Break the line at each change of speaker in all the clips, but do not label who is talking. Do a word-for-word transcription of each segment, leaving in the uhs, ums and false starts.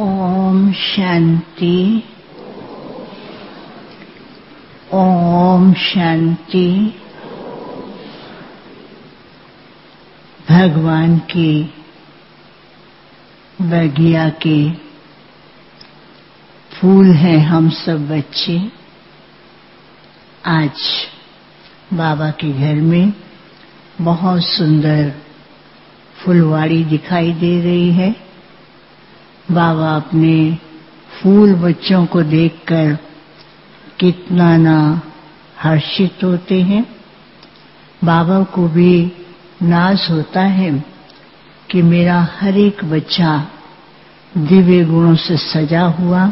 ओम शांति। ओम शांति। भगवान की बगिया के फूल हैं हम सब बच्चे। आज बाबा के घर में बहुत सुंदर फुलवाड़ी दिखाई दे रही है। बाबा अपने फूल बच्चों को देखकर कितना ना हर्षित होते हैं। बाबा को भी नाज होता है कि मेरा हर एक बच्चा दिव्य गुणों से सजा हुआ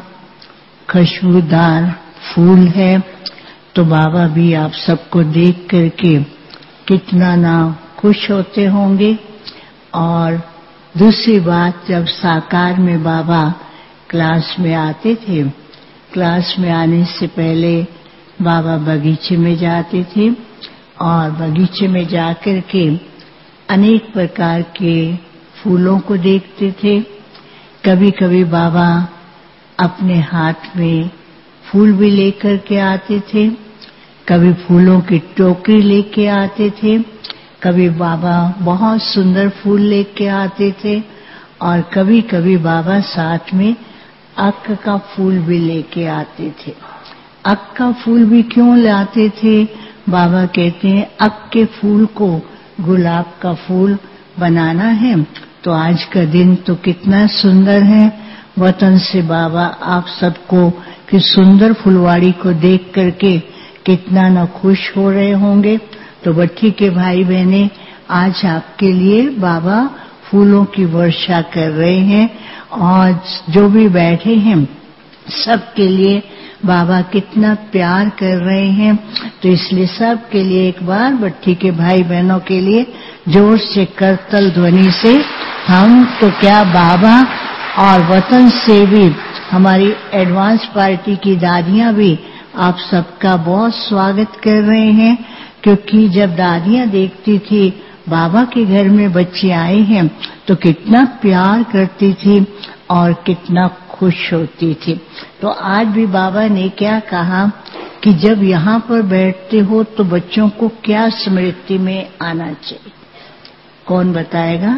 खुशबूदार फूल है। तो बाबा भी आप सबको देख करके कितना ना खुश होते होंगे। और दूसरी बात, जब साकार में बाबा क्लास में आते थे, क्लास में आने से पहले बाबा बगीचे में जाते थे और बगीचे में जाकर के अनेक प्रकार के फूलों को देखते थे। कभी कभी बाबा अपने हाथ में फूल भी लेकर के आते थे, कभी फूलों की टोकरी लेके आते थे, कभी बाबा बहुत सुंदर फूल लेके आते थे और कभी कभी बाबा साथ में अक का फूल भी लेके आते थे। अक का फूल भी क्यों लाते थे? बाबा कहते हैं अक के फूल को गुलाब का फूल बनाना है। तो आज का दिन तो कितना सुंदर है। वतन से बाबा आप सबको कि सुंदर फुलवाड़ी को देख करके कितना न खुश हो रहे होंगे। तो बच्ची के भाई बहने, आज आपके लिए बाबा फूलों की वर्षा कर रहे हैं और जो भी बैठे हैं सबके लिए बाबा कितना प्यार कर रहे हैं। तो इसलिए सबके लिए एक बार बट्टी के भाई बहनों के लिए जोर से करतल ध्वनि से हम तो क्या बाबा और वतन से भी हमारी एडवांस पार्टी की दादियां भी आप सबका बहुत स्वागत कर रहे हैं। क्योंकि जब दादियां देखती थी बाबा के घर में बच्चे आए हैं तो कितना प्यार करती थी और कितना खुश होती थी। तो आज भी बाबा ने क्या कहा कि जब यहाँ पर बैठते हो तो बच्चों को क्या स्मृति में आना चाहिए? कौन बताएगा?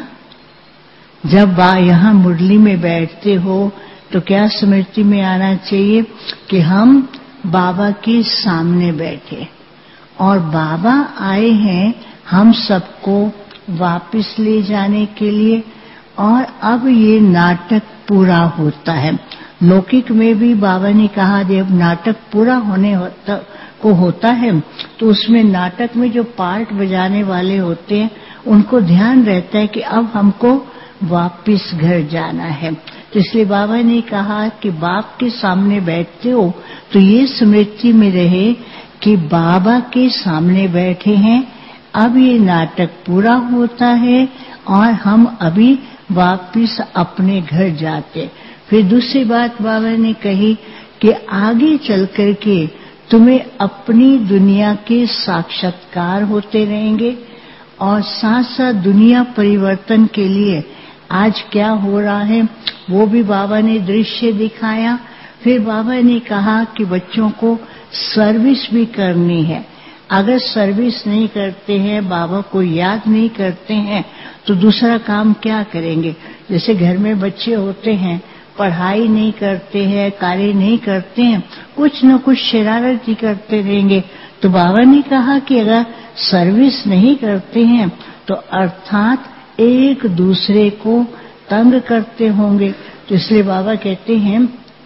जब यहाँ मुरली में बैठते हो तो क्या स्मृति में आना चाहिए? कि हम बाबा के सामने बैठे और बाबा आए हैं हम सबको वापस ले जाने के लिए। और अब ये नाटक पूरा होता है। लौकिक में भी बाबा ने कहा जब नाटक पूरा होने होता को होता है तो उसमें नाटक में जो पार्ट बजाने वाले होते हैं उनको ध्यान रहता है कि अब हमको वापस घर जाना है। तो इसलिए बाबा ने कहा कि बाप के सामने बैठते हो तो ये स्मृति में रहे कि बाबा के सामने बैठे हैं। अब ये नाटक पूरा होता है और हम अभी वापस अपने घर जाते। फिर दूसरी बात बाबा ने कही कि आगे चल कर के तुम्हें अपनी दुनिया के साक्षात्कार होते रहेंगे और साथ साथ दुनिया परिवर्तन के लिए आज क्या हो रहा है वो भी बाबा ने दृश्य दिखाया। फिर बाबा ने कहा कि बच्चों को सर्विस भी करनी है। अगर सर्विस नहीं करते हैं, बाबा को याद नहीं करते हैं तो दूसरा काम क्या करेंगे? जैसे घर में बच्चे होते हैं, पढ़ाई नहीं करते हैं, कार्य नहीं करते हैं, कुछ न कुछ शरारत ही करते रहेंगे। तो बाबा ने कहा कि अगर सर्विस नहीं करते हैं तो अर्थात एक दूसरे को तंग करते होंगे। तो इसलिए बाबा कहते हैं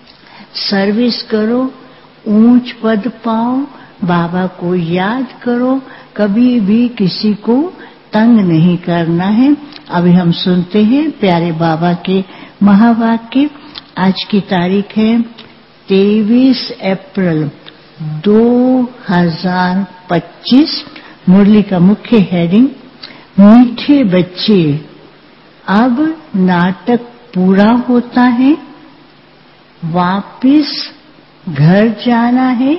सर्विस करो, ऊंच पद पाओ, बाबा को याद करो, कभी भी किसी को तंग नहीं करना है। अभी हम सुनते हैं प्यारे बाबा के महावाक्य। आज की तारीख है तेईस अप्रैल दो हज़ार पच्चीस। मुरली का मुख्य हेडिंग मीठे बच्चे, अब नाटक पूरा होता है, वापिस घर जाना है।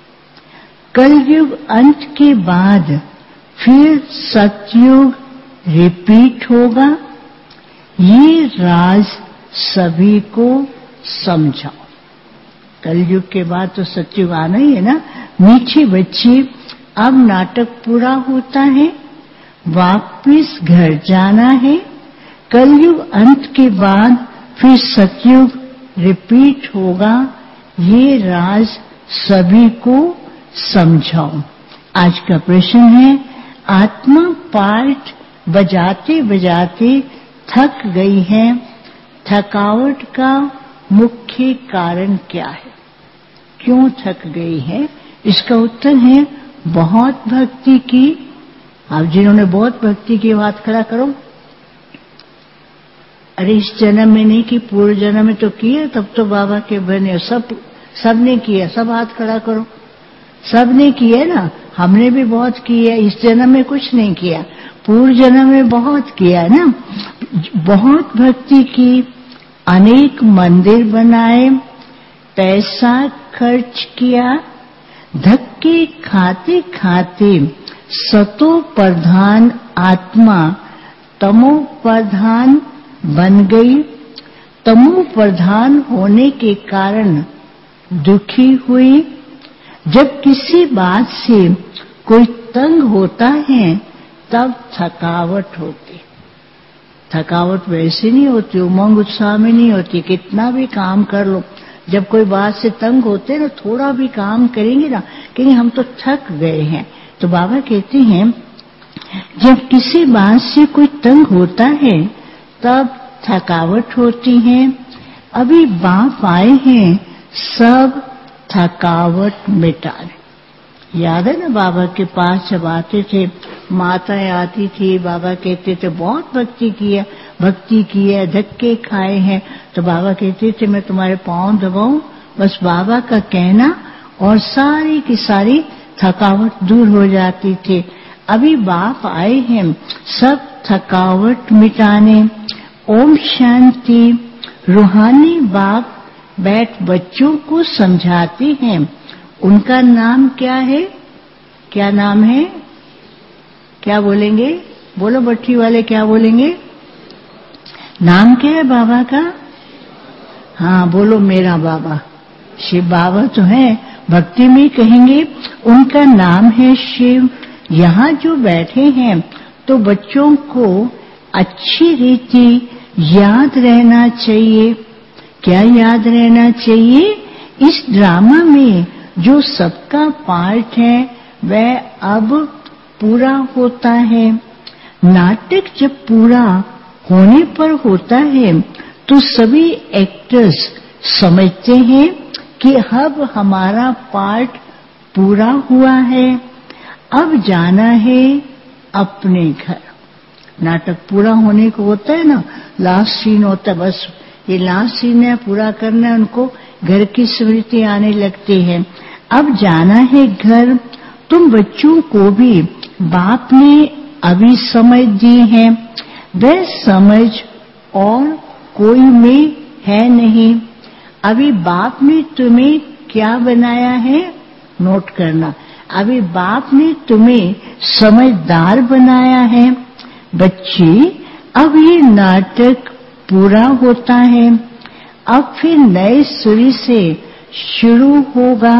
कलयुग अंत के बाद फिर सतयुग रिपीट होगा। ये राज सभी को समझाओ। कलयुग के बाद तो सतयुग आना ही है ना। मीठे बच्चे, अब नाटक पूरा होता है, वापिस घर जाना है। कलयुग अंत के बाद फिर सतयुग रिपीट होगा, ये राज सभी को समझाओ। आज का प्रश्न है, आत्मा पार्ट बजाते बजाते थक गई है, थकावट का मुख्य कारण क्या है? क्यों थक गई है? इसका उत्तर है बहुत भक्ति की। आप जिन्होंने बहुत भक्ति की हाथ खड़ा करो। अरे इस जन्म में नहीं की, पूर्व जन्म में तो किया, तब तो बाबा के बने। सब सबने किया, सब हाथ खड़ा करो। सबने किया ना, हमने भी बहुत किया। इस जन्म में कुछ नहीं किया, पूर्व जन्म में बहुत किया ना। बहुत भक्ति की, अनेक मंदिर बनाए, पैसा खर्च किया, धक्के खाते खाते सतो प्रधान आत्मा तमो प्रधान बन गई। तमो प्रधान होने के कारण दुखी हुई। जब किसी बात से कोई तंग होता है तब थकावट होती। थकावट वैसे नहीं होती, उमंग उत्साह में नहीं होती। कितना भी काम कर लो, जब कोई बात से तंग होते ना, थोड़ा भी काम करेंगे ना, कहेंगे हम तो थक गए हैं। तो बाबा कहते हैं जब किसी बात से कोई तंग होता है तब थकावट होती है। अभी बाप आए हैं सब थकावट मिटाने। याद है ना, बाबा के पास जब आते थे, माताएं आती थी, बाबा कहते थे बहुत भक्ति किया, भक्ति की है, धक्के खाए हैं, तो बाबा कहते थे मैं तुम्हारे पांव दबाऊं, बस बाबा का कहना और सारी की सारी थकावट दूर हो जाती थी। अभी बाप आए हैं सब थकावट मिटाने। ओम शांति। रूहानी बाप बैठ बच्चों को समझाते हैं। उनका नाम क्या है? क्या नाम है? क्या बोलेंगे? बोलो बट्टी वाले, क्या बोलेंगे? नाम क्या है बाबा का? हाँ बोलो, मेरा बाबा। शिव बाबा तो है, भक्ति में कहेंगे उनका नाम है शिव। यहाँ जो बैठे हैं तो बच्चों को अच्छी रीति याद रहना चाहिए। क्या याद रहना चाहिए? इस ड्रामा में जो सबका पार्ट है वह अब पूरा होता है। नाटक जब पूरा होने पर होता है तो सभी एक्टर्स समझते हैं कि अब हमारा पार्ट पूरा हुआ है, अब जाना है अपने घर। नाटक पूरा होने को होता है ना, लास्ट सीन होता है, बस ये लास्ट सीन है, पूरा करना है उनको, घर की स्मृति आने लगती है। अब जाना है घर। तुम बच्चों को भी बाप ने अभी समझ दी है, वह समझ और कोई में है नहीं। अभी बाप ने तुम्हें क्या बनाया है? नोट करना। अभी बाप ने तुम्हें समझदार बनाया है। बच्चे, अब ये नाटक पूरा होता है, अब फिर नए सिरे से शुरू होगा।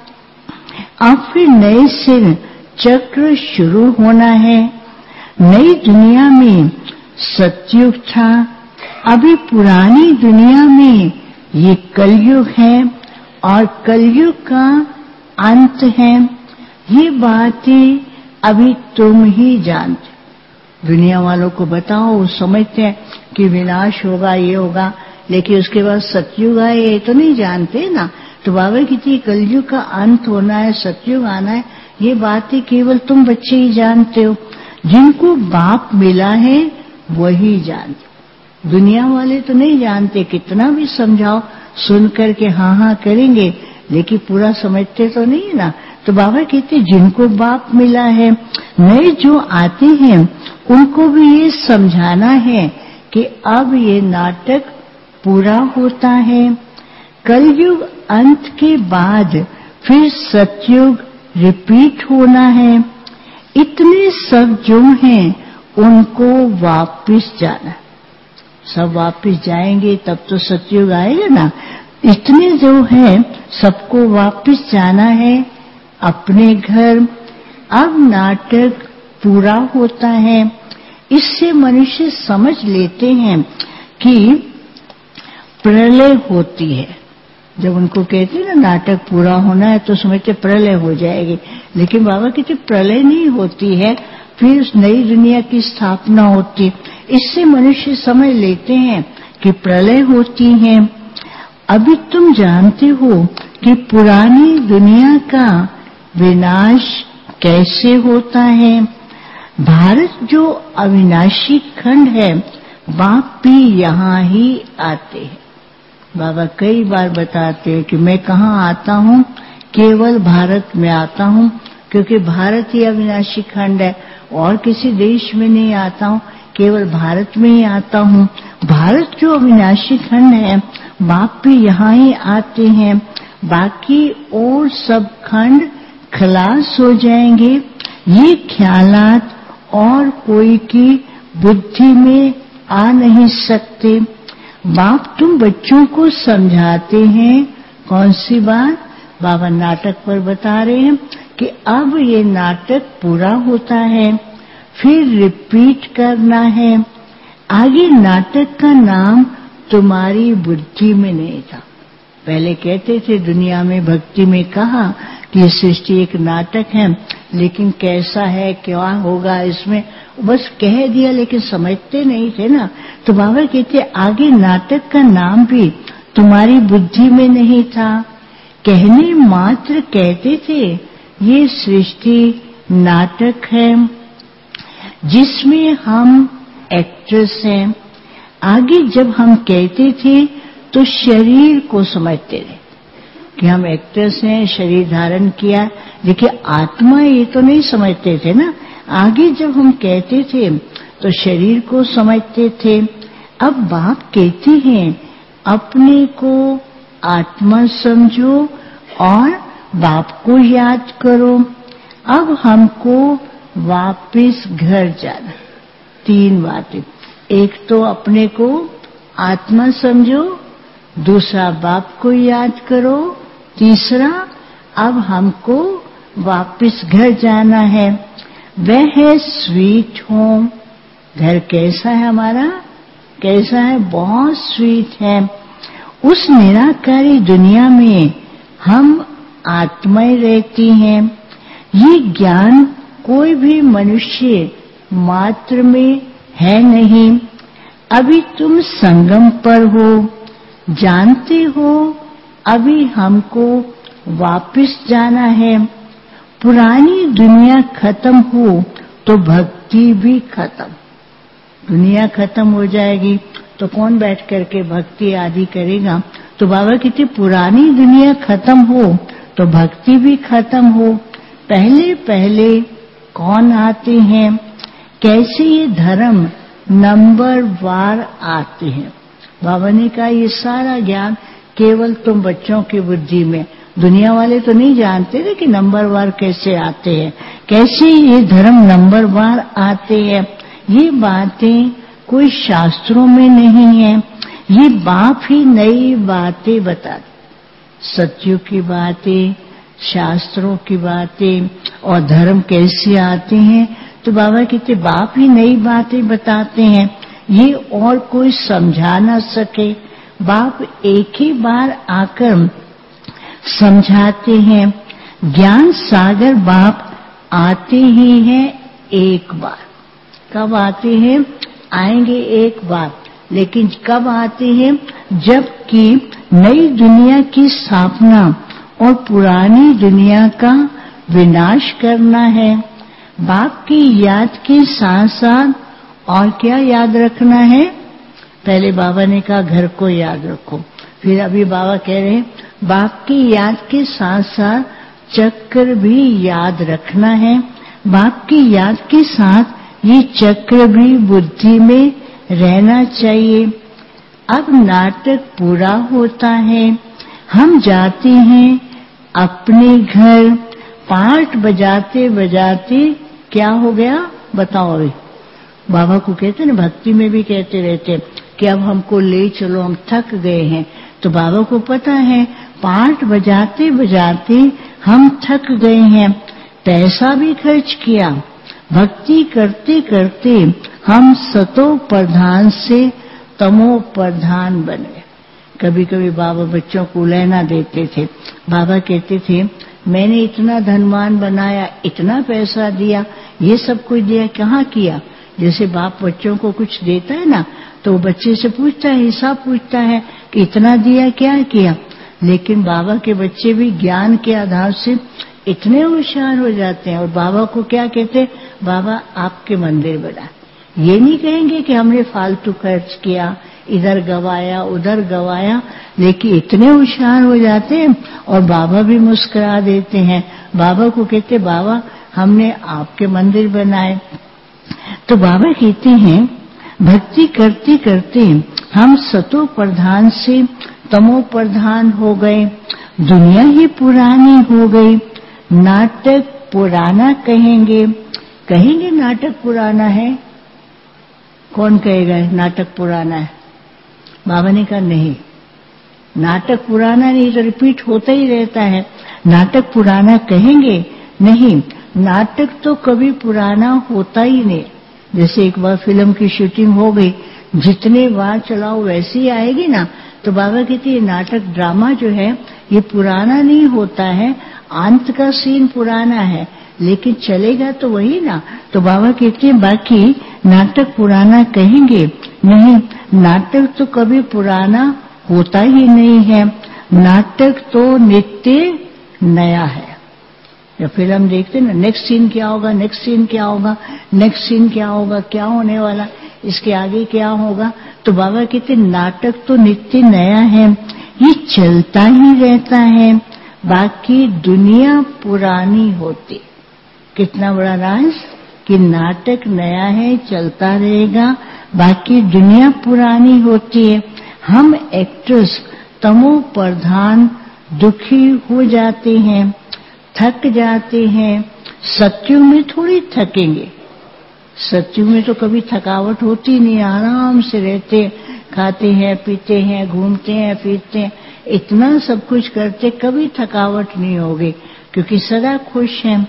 अब फिर नए सिर चक्र शुरू होना है। नई दुनिया में सतयुग था, अभी पुरानी दुनिया में ये कलयुग है और कलयुग का अंत है। ये बातें अभी तुम ही जानते। दुनिया वालों को बताओ, वो समझते हैं कि विनाश होगा, ये होगा, लेकिन उसके बाद सतयुग आए ये तो नहीं जानते ना। तो बाबा कहती कलयुग का अंत होना है, सतयुग आना है, ये बातें केवल तुम बच्चे ही जानते हो। जिनको बाप मिला है वही जानते, दुनिया वाले तो नहीं जानते। कितना भी समझाओ, सुन करके हाँ हाँ करेंगे, लेकिन पूरा समझते तो नहीं है ना। तो बाबा कहते जिनको बाप मिला है, नए जो आते हैं उनको भी ये समझाना है कि अब ये नाटक पूरा होता है। कलयुग अंत के बाद फिर सतयुग रिपीट होना है। इतने सब जो हैं उनको वापिस जाना। सब वापस जाएंगे तब तो सतयुग आएगा ना। इतने जो है सबको वापस जाना है अपने घर। अब नाटक पूरा होता है। इससे मनुष्य समझ लेते हैं कि प्रलय होती है। जब उनको कहते हैं ना नाटक पूरा होना है तो समझते प्रलय हो जाएगी, लेकिन बाबा कहते प्रलय नहीं होती है, फिर उस नई दुनिया की स्थापना होती। इससे मनुष्य समझ लेते हैं कि प्रलय होती है। अभी तुम जानते हो कि पुरानी दुनिया का विनाश कैसे होता है। भारत जो अविनाशी खंड है, बाप भी यहाँ ही आते हैं। बाबा कई बार बताते हैं कि मैं कहाँ आता हूँ, केवल भारत में आता हूँ, क्योंकि भारत ही अविनाशी खंड है, और किसी देश में नहीं आता हूँ, केवल भारत में ही आता हूँ। भारत जो अविनाशी खंड है, बाप भी यहाँ ही आते हैं। बाकी और सब खंड खलास हो जाएंगे। ये ख्यालात और कोई की बुद्धि में आ नहीं सकते। बाप तुम बच्चों को समझाते हैं कौन सी बात। बाबा नाटक पर बता रहे हैं कि अब ये नाटक पूरा होता है, फिर रिपीट करना है। आगे नाटक का नाम तुम्हारी बुद्धि में नहीं था। पहले कहते थे दुनिया में भक्ति में कहा कि सृष्टि एक नाटक है, लेकिन कैसा है क्या होगा इसमें बस कह दिया, लेकिन समझते नहीं थे ना। तो बाबा कहते आगे नाटक का नाम भी तुम्हारी बुद्धि में नहीं था। कहने मात्र कहते थे ये सृष्टि नाटक है जिसमें हम एक्ट्रेस हैं। आगे जब हम कहते थे तो शरीर को समझते थे कि हम एक्ट्रेस हैं, शरीर धारण किया, लेकिन आत्मा ये तो नहीं समझते थे ना। आगे जब हम कहते थे तो शरीर को समझते थे। अब बाप कहती हैं अपने को आत्मा समझो और बाप को याद करो। अब हमको वापस घर जाना। तीन बातें, एक तो अपने को आत्मा समझो, दूसरा बाप को याद करो, तीसरा अब हमको वापस घर जाना है। वह है स्वीट होम। घर कैसा है हमारा, कैसा है, बहुत स्वीट है। उस निराकारी दुनिया में हम आत्माएं रहती हैं। ये ज्ञान कोई भी मनुष्य मात्र में है नहीं। अभी तुम संगम पर हो, जानते हो अभी हमको वापस जाना है। पुरानी दुनिया खत्म हो तो भक्ति भी खत्म। दुनिया खत्म हो जाएगी तो कौन बैठ करके भक्ति आदि करेगा। तो बाबा कहते पुरानी दुनिया खत्म हो तो भक्ति भी खत्म हो। पहले पहले कौन आते हैं, कैसे ये धर्म नंबर वार आते हैं। बाबा ने कहा ये सारा ज्ञान केवल तुम बच्चों की बुद्धि में, दुनिया वाले तो नहीं जानते थे कि नंबर वार कैसे आते हैं, कैसे ये धर्म नंबर वार आते हैं। ये बातें कोई शास्त्रों में नहीं है, ये बाप ही नई बातें बताते। सत्यों की बातें, शास्त्रों की बातें और धर्म कैसे आते हैं, तो बाबा कहते बाप ही नई बातें बताते हैं। ये और कोई समझा ना सके। बाप एक ही बार आकर समझाते हैं। ज्ञान सागर बाप आते ही हैं एक बार। कब आते हैं, आएंगे एक बार, लेकिन कब आते हैं, जबकि नई दुनिया की स्थापना और पुरानी दुनिया का विनाश करना है। बाप की याद के साथ साथ और क्या याद रखना है। पहले बाबा ने कहा घर को याद रखो, फिर अभी बाबा कह रहे हैं बाप की याद के साथ साथ चक्र भी याद रखना है। बाप की याद के साथ ये चक्र भी बुद्धि में रहना चाहिए। अब नाटक पूरा होता है, हम जाते हैं अपने घर। पाठ बजाते बजाते क्या हो गया बताओ। अभी बाबा को कहते ना, भक्ति में भी कहते रहते कि अब हमको ले चलो, हम थक गए हैं। तो बाबा को पता है पाठ बजाते बजाते हम थक गए हैं, पैसा भी खर्च किया, भक्ति करते करते हम सतो प्रधान से तमो प्रधान बन गए। कभी कभी बाबा बच्चों को लेना देते थे। बाबा कहते थे मैंने इतना धनवान बनाया, इतना पैसा दिया, ये सब कुछ दिया, कहाँ किया? जैसे बाप बच्चों को कुछ देता है ना, तो बच्चे से पूछता है, हिसाब पूछता है कि इतना दिया, क्या किया। लेकिन बाबा के बच्चे भी ज्ञान के आधार से इतने होशियार हो जाते हैं और बाबा को क्या कहते, बाबा आपके मंदिर बना। ये नहीं कहेंगे कि हमने फालतू खर्च किया, इधर गवाया उधर गवाया, लेकिन इतने होशियार हो जाते हैं और बाबा भी मुस्कुरा देते हैं। बाबा को कहते बाबा हमने आपके मंदिर बनाए। तो बाबा कहते हैं भक्ति करते करते हम सतो प्रधान से तमो प्रधान हो गए, दुनिया ही पुरानी हो गई, नाटक पुराना कहेंगे। कहेंगे नाटक पुराना है? कौन कहेगा नाटक पुराना है? बाबा ने कहा नहीं, नाटक पुराना नहीं, तो रिपीट होता ही रहता है। नाटक पुराना कहेंगे नहीं, नाटक तो कभी पुराना होता ही नहीं। जैसे एक बार फिल्म की शूटिंग हो गई, जितने बार चलाओ वैसे ही आएगी ना। तो बाबा कहते हैं नाटक ड्रामा जो है ये पुराना नहीं होता है, अंत का सीन पुराना है लेकिन चलेगा तो वही ना। तो बाबा कहते हैं बाकी नाटक पुराना कहेंगे नहीं, नाटक तो कभी पुराना होता ही नहीं है, नाटक तो नित्य नया है। जब फिल्म देखते ना, नेक्स्ट सीन क्या होगा, नेक्स्ट सीन क्या होगा, नेक्स्ट सीन क्या होगा, क्या होने वाला, इसके आगे क्या होगा। तो बाबा कहते नाटक तो नित्य नया है, ये चलता ही रहता है, बाकी दुनिया पुरानी होती। कितना बड़ा राज कि नाटक नया है, चलता रहेगा, बाकी दुनिया पुरानी होती है। हम एक्ट्रेस तमो प्रधान दुखी हो जाते हैं, थक जाते हैं। सत्युग में थोड़ी थकेंगे, सत्युग में तो कभी थकावट होती नहीं, आराम से रहते, खाते हैं, पीते हैं, घूमते हैं, फिरते हैं, इतना सब कुछ करते, कभी थकावट नहीं होगी क्योंकि सदा खुश हैं।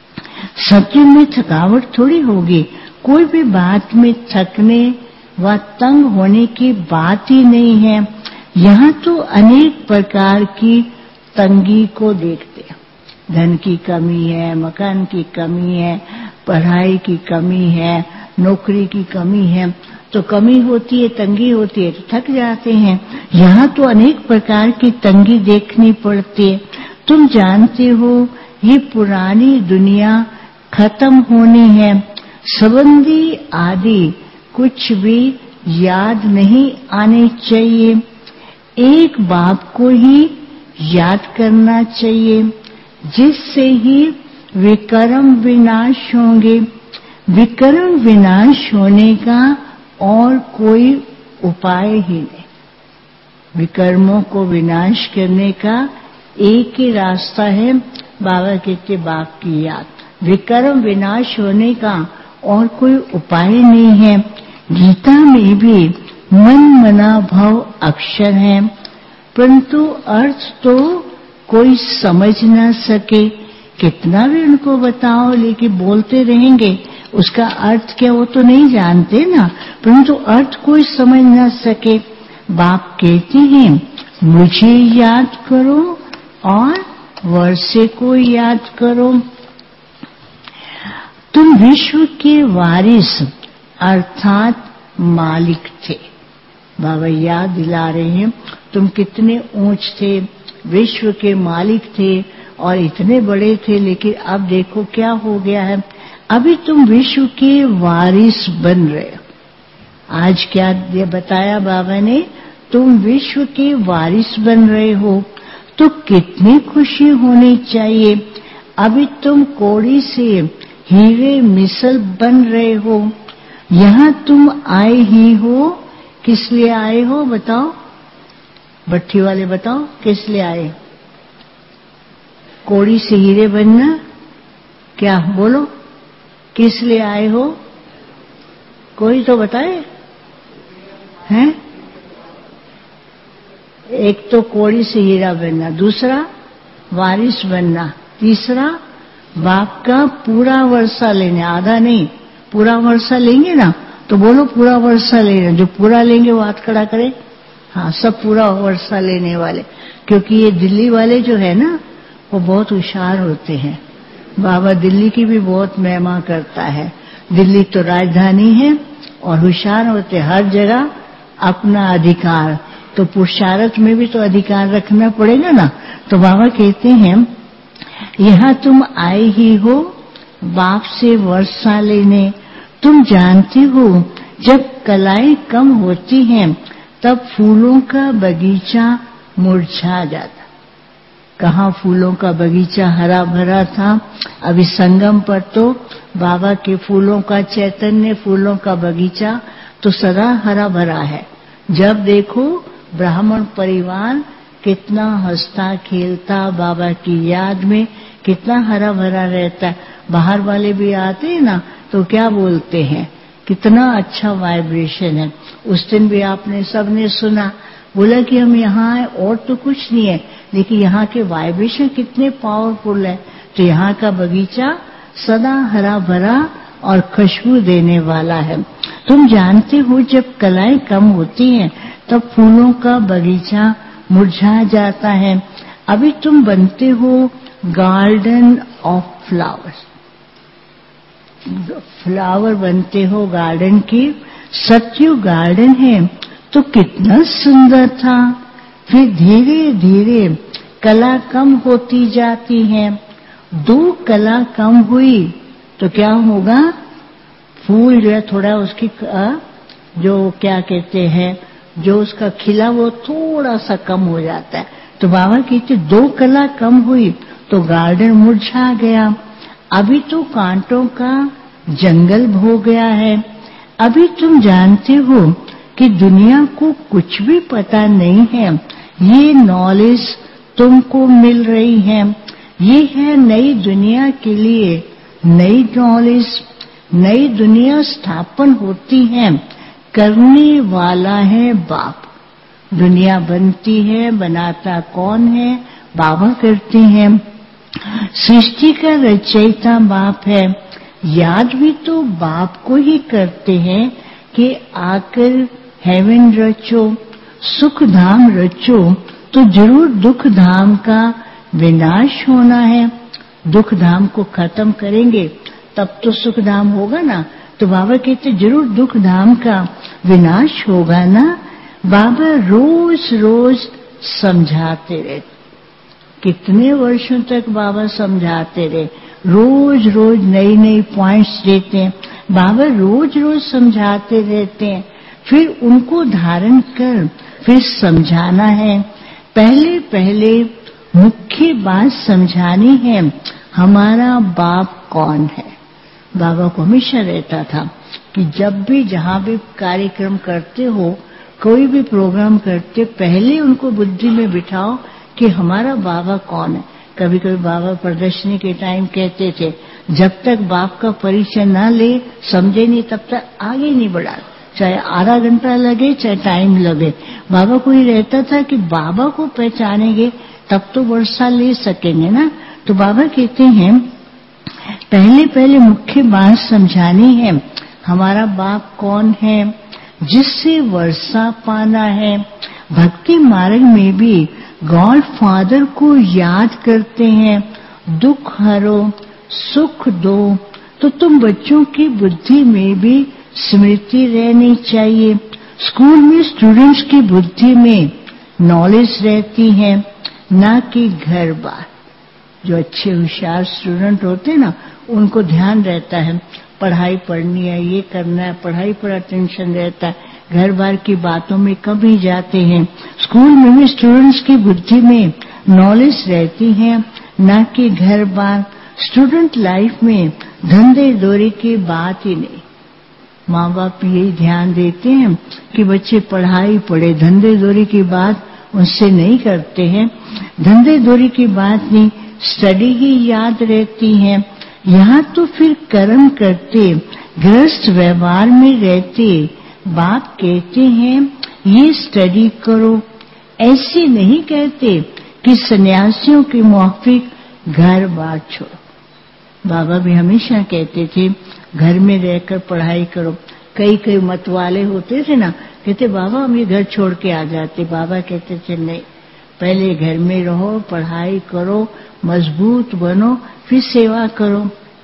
सत्युग में थकावट थोड़ी होगी, कोई भी बात में थकने व तंग होने की बात ही नहीं है। यहाँ तो अनेक प्रकार की तंगी को देखते हैं, धन की कमी है, मकान की कमी है, पढ़ाई की कमी है, नौकरी की कमी है, तो कमी होती है, तंगी होती है, तो थक जाते हैं। यहाँ तो अनेक प्रकार की तंगी देखनी पड़ती है। तुम जानते हो ये पुरानी दुनिया खत्म होनी है, संबंधी आदि कुछ भी याद नहीं आने चाहिए, एक बाप को ही याद करना चाहिए, जिससे ही विकर्म विनाश होंगे। विकर्म विनाश होने का और कोई उपाय ही नहीं। विकर्मों को विनाश करने का एक ही रास्ता है, बाबा कहते बाप की याद। विकर्म विनाश होने का और कोई उपाय नहीं है। गीता में भी मन मना भव अक्षर है, परंतु अर्थ तो कोई समझ ना सके। कितना भी उनको बताओ लेकिन बोलते रहेंगे, उसका अर्थ क्या वो तो नहीं जानते ना, परंतु अर्थ कोई समझ ना सके। बाप कहते हैं मुझे याद करो और वर्षे को याद करो। तुम विश्व के वारिस अर्थात मालिक थे। बाबा याद दिला रहे हैं तुम कितने ऊंच थे, विश्व के मालिक थे और इतने बड़े थे, लेकिन अब देखो क्या हो गया है, अभी तुम विश्व के वारिस बन रहे हो। आज क्या बताया बाबा ने, तुम विश्व के वारिस बन रहे हो तो कितनी खुशी होनी चाहिए। अभी तुम कौड़ी से हीरे मिसल बन रहे हो। यहाँ तुम आए ही हो, किस लिए आए हो बताओ, भट्ठी वाले बताओ किस लिए आए। कौड़ी से हीरे बनना, क्या बोलो किस लिए आए हो, कोई तो बताए। हैं? एक तो कौड़ी से हीरा बनना, दूसरा वारिस बनना, तीसरा बाप का पूरा वर्षा लेने, आधा नहीं पूरा वर्षा लेंगे ना, तो बोलो पूरा वर्षा लेना, जो पूरा लेंगे वो हाथ खड़ा करे। हाँ, सब पूरा वर्षा लेने वाले, क्योंकि ये दिल्ली वाले जो है ना वो बहुत होशियार होते हैं। बाबा दिल्ली की भी बहुत महिमा करता है। दिल्ली तो राजधानी है और होशियार होते, हर जगह अपना अधिकार, तो पुरुषार्थ में भी तो अधिकार रखना पड़ेगा ना। तो बाबा कहते हैं यहाँ तुम आए ही हो बाप से वर्षा लेने। तुम जानते हो जब कलाएं कम होती हैं तब फूलों का बगीचा मुरझा जाता। कहाँ फूलों का बगीचा हरा भरा था, अभी संगम पर तो बाबा के फूलों का चैतन्य, फूलों का बगीचा तो सदा हरा भरा है। जब देखो ब्राह्मण परिवार कितना हंसता खेलता, बाबा की याद में कितना हरा भरा रहता है। बाहर वाले भी आते हैं ना तो क्या बोलते हैं, कितना अच्छा वाइब्रेशन है। उस दिन भी आपने सबने सुना, बोला कि हम यहाँ आए और तो कुछ नहीं है, लेकिन यहाँ के वाइब्रेशन कितने पावरफुल है। तो यहाँ का बगीचा सदा हरा भरा और खुशबू देने वाला है। तुम जानते हो जब कलाएं कम होती हैं तब फूलों का बगीचा मुरझा जाता है। अभी तुम बनते हो गार्डन ऑफ फ्लावर्स, फ्लावर बनते हो गार्डन की। सत्युग गार्डन है तो कितना सुंदर था, फिर धीरे धीरे कला कम होती जाती है। दो कला कम हुई तो क्या होगा, फूल जो है थोड़ा उसकी जो क्या कहते हैं, जो उसका खिला वो थोड़ा सा कम हो जाता है। तो बाबा कहते दो कला कम हुई तो गार्डन मुरझा गया। अभी तो कांटों का जंगल हो गया है। अभी तुम जानते हो कि दुनिया को कुछ भी पता नहीं है, ये नॉलेज तुमको मिल रही है। ये है नई दुनिया के लिए नई नॉलेज। नई दुनिया स्थापन होती है, करने वाला है बाप। दुनिया बनती है, बनाता कौन है, बाबा करते हैं। सृष्टि का रचयिता बाप है। याद भी तो बाप को ही करते हैं कि आकर हेवन रचो, सुख धाम रचो, तो जरूर दुख धाम का विनाश होना है। दुख धाम को खत्म करेंगे तब तो सुख धाम होगा ना। तो बाबा कहते जरूर दुख धाम का विनाश होगा ना। बाबा रोज रोज समझाते रहे, कितने वर्षों तक बाबा समझाते रहे, रोज रोज नई नई पॉइंट्स देते हैं। बाबा रोज रोज समझाते रहते हैं, फिर उनको धारण कर फिर समझाना है। पहले पहले मुख्य बात समझानी है, हमारा बाप कौन है। बाबा को हमेशा रहता था कि जब भी जहाँ भी कार्यक्रम करते हो, कोई भी प्रोग्राम करते, पहले उनको बुद्धि में बिठाओ कि हमारा बाबा कौन है। कभी कभी बाबा प्रदर्शनी के टाइम कहते थे, जब तक बाप का परिचय ना ले, समझे नहीं, तब तक आगे नहीं बढ़ा, चाहे आधा घंटा लगे चाहे टाइम लगे। बाबा को ही रहता था कि बाबा को पहचानेंगे तब तो वर्षा ले सकेंगे ना। तो बाबा कहते हैं पहले पहले मुख्य बात समझानी है, हमारा बाप कौन है, जिससे वर्षा पाना है। भक्ति मार्ग में भी गॉड फादर को याद करते हैं, दुख हरो सुख दो। तो तुम बच्चों की बुद्धि में भी स्मृति रहनी चाहिए। स्कूल में स्टूडेंट्स की बुद्धि में नॉलेज रहती है, ना कि घर बार। जो अच्छे होशियार स्टूडेंट होते हैं ना, उनको ध्यान रहता है पढ़ाई पढ़नी है, ये करना है, पढ़ाई पर अटेंशन रहता है, घर बार की बातों में कम ही जाते हैं। स्कूल में भी स्टूडेंट्स की बुद्धि में नॉलेज रहती है, ना कि घर बार। स्टूडेंट लाइफ में धंधे दौरी की बात ही नहीं। माँ बाप यही ध्यान देते हैं कि बच्चे पढ़ाई पढ़े, धंधे दौरी की बात उनसे नहीं करते हैं। धंधे दौरी की बात नहीं, स्टडी ही याद रहती है। यहाँ तो फिर कर्म करते, गृहस्थ व्यवहार में रहते। बाप कहते हैं ये स्टडी करो। ऐसे नहीं कहते कि सन्यासियों के माफिक घर बार छोड़ो। बाबा भी हमेशा कहते थे घर में रहकर पढ़ाई करो। कई कई मत वाले होते थे ना, कहते बाबा हम ये घर छोड़ के आ जाते। बाबा कहते थे नहीं, पहले घर में रहो, पढ़ाई करो, मजबूत बनो, फिर सेवा करो।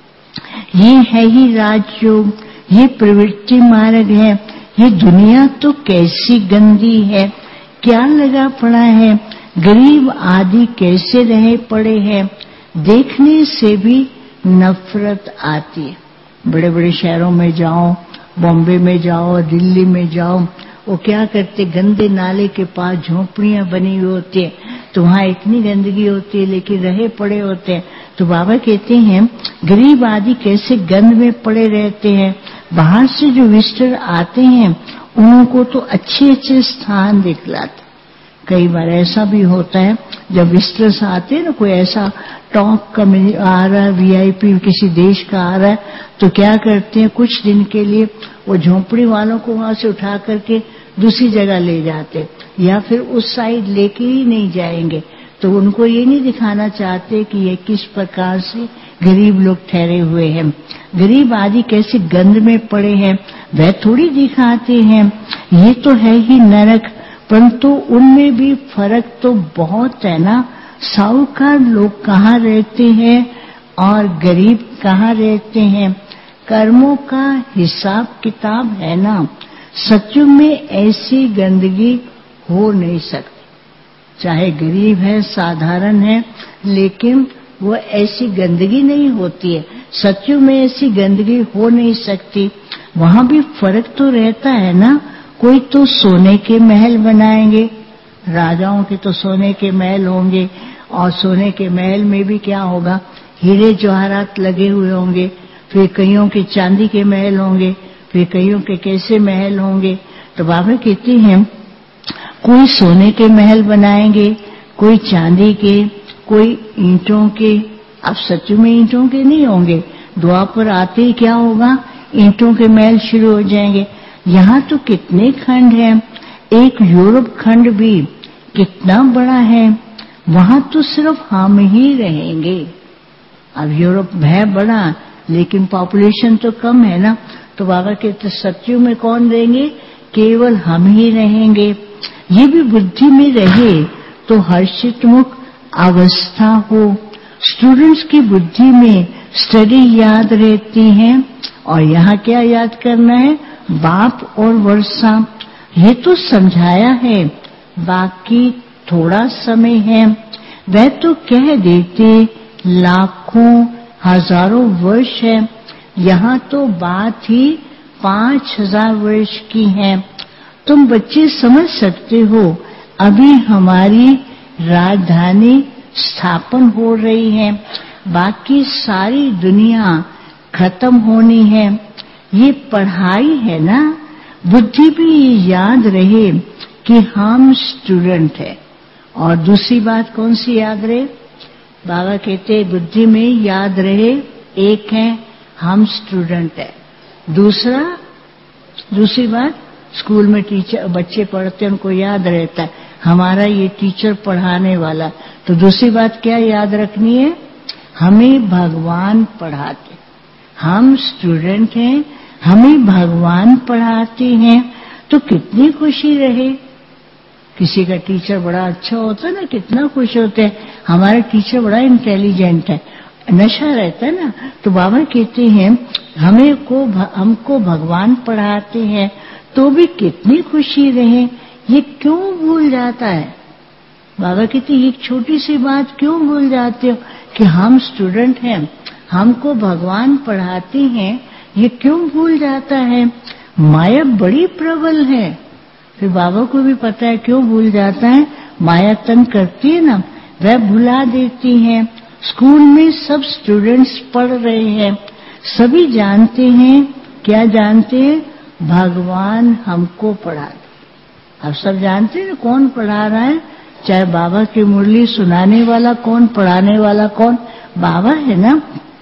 ये है ही राजयोग, ये प्रवृत्ति मार्ग है। ये दुनिया तो कैसी गंदी है, क्या लगा पड़ा है, गरीब आदि कैसे रहे पड़े हैं, देखने से भी नफरत आती है। बड़े बड़े शहरों में जाओ, बॉम्बे में जाओ, दिल्ली में जाओ, वो क्या करते, गंदे नाले के पास झोपड़ियां बनी हुई होती है, तो वहां इतनी गंदगी होती है लेकिन रहे पड़े होते हैं। तो बाबा कहते हैं गरीब आदि कैसे गंद में पड़े रहते हैं। बाहर से जो विजिटर आते हैं उनको तो अच्छे अच्छे स्थान दिखलाते। कई बार ऐसा भी होता है जब विजिटर्स आते हैं ना, कोई ऐसा टॉप का आ रहा है, वीआईपी किसी देश का आ रहा है, तो क्या करते हैं कुछ दिन के लिए वो झोंपड़ी वालों को वहां से उठा करके दूसरी जगह ले जाते, या फिर उस साइड लेके ही नहीं जाएंगे। तो उनको ये नहीं दिखाना चाहते कि ये किस प्रकार से गरीब लोग ठहरे हुए हैं, गरीब आदि कैसे गंद में पड़े हैं, वह थोड़ी दिखाते हैं। ये तो है ही नरक, परंतु उनमें भी फर्क तो बहुत है ना। साहूकार लोग कहाँ रहते हैं और गरीब कहाँ रहते हैं, कर्मों का हिसाब किताब है ना। सचमुच में ऐसी गंदगी हो नहीं सकती। चाहे गरीब है, साधारण है, लेकिन वो ऐसी गंदगी नहीं होती है। सचमुच में ऐसी गंदगी हो नहीं सकती। वहां भी फर्क तो रहता है ना। कोई तो सोने के महल बनाएंगे, राजाओं के तो सोने के महल होंगे, और सोने के महल में भी क्या होगा, हीरे जवाहरात लगे हुए होंगे। फिर कईयों के चांदी के महल होंगे, फिर कईयों के कैसे महल होंगे। तो बाबा कहते हैं कोई सोने के महल बनाएंगे, कोई चांदी के, कोई ईंटों के। अब सच में ईंटों के नहीं होंगे, द्वापर आते ही क्या होगा, ईंटों के महल शुरू हो जाएंगे। यहाँ तो कितने खंड हैं, एक यूरोप खंड भी कितना बड़ा है, वहां तो सिर्फ हम ही रहेंगे। अब यूरोप है बड़ा लेकिन पॉपुलेशन तो कम है ना। तो बाबा कहते सत्युग में कौन रहेंगे, केवल हम ही रहेंगे। ये भी बुद्धि में रहे तो हर्षित मुख अवस्था हो। स्टूडेंट्स की बुद्धि में स्टडी याद रहती है, और यहाँ क्या याद करना है, बाप और वर्षा। ये तो समझाया है, बाकी थोड़ा समय है। वह तो कह देते लाखों हजारों वर्ष है, यहाँ तो बात ही पांच हजार वर्ष की है। तुम बच्चे समझ सकते हो, अभी हमारी राजधानी स्थापन हो रही है, बाकी सारी दुनिया खत्म होनी है। ये पढ़ाई है ना, बुद्धि भी याद रहे कि हम स्टूडेंट है। और दूसरी बात कौन सी याद रहे, बाबा कहते बुद्धि में याद रहे, एक है हम स्टूडेंट है, दूसरा दूसरी बात स्कूल में टीचर बच्चे पढ़ते हैं उनको याद रहता है हमारा ये टीचर पढ़ाने वाला। तो दूसरी बात क्या याद रखनी है, हमें भगवान पढ़ाते, हम स्टूडेंट हैं, हमें भगवान पढ़ाते हैं। तो कितनी खुशी रहे। किसी का टीचर बड़ा अच्छा होता है ना, कितना खुश होते हैं, हमारा टीचर बड़ा इंटेलिजेंट है, नशा रहता है ना। तो बाबा कहते हैं हमें को हमको भगवान पढ़ाते हैं तो भी कितनी खुशी रहे। ये क्यों भूल जाता है, बाबा कहते ये छोटी सी बात क्यों भूल जाते हो कि हम स्टूडेंट हैं, हमको भगवान पढ़ाते हैं, ये क्यों भूल जाता है। माया बड़ी प्रबल है। फिर बाबा को भी पता है क्यों भूल जाता है, माया तंग करती है ना, वह भुला देती है। स्कूल में सब स्टूडेंट्स पढ़ रहे हैं, सभी जानते हैं, क्या जानते हैं, भगवान हमको पढ़ाते। अब सब जानते हैं कौन पढ़ा रहा है, चाहे बाबा की मुरली सुनाने वाला कौन, पढ़ाने वाला कौन, बाबा है ना।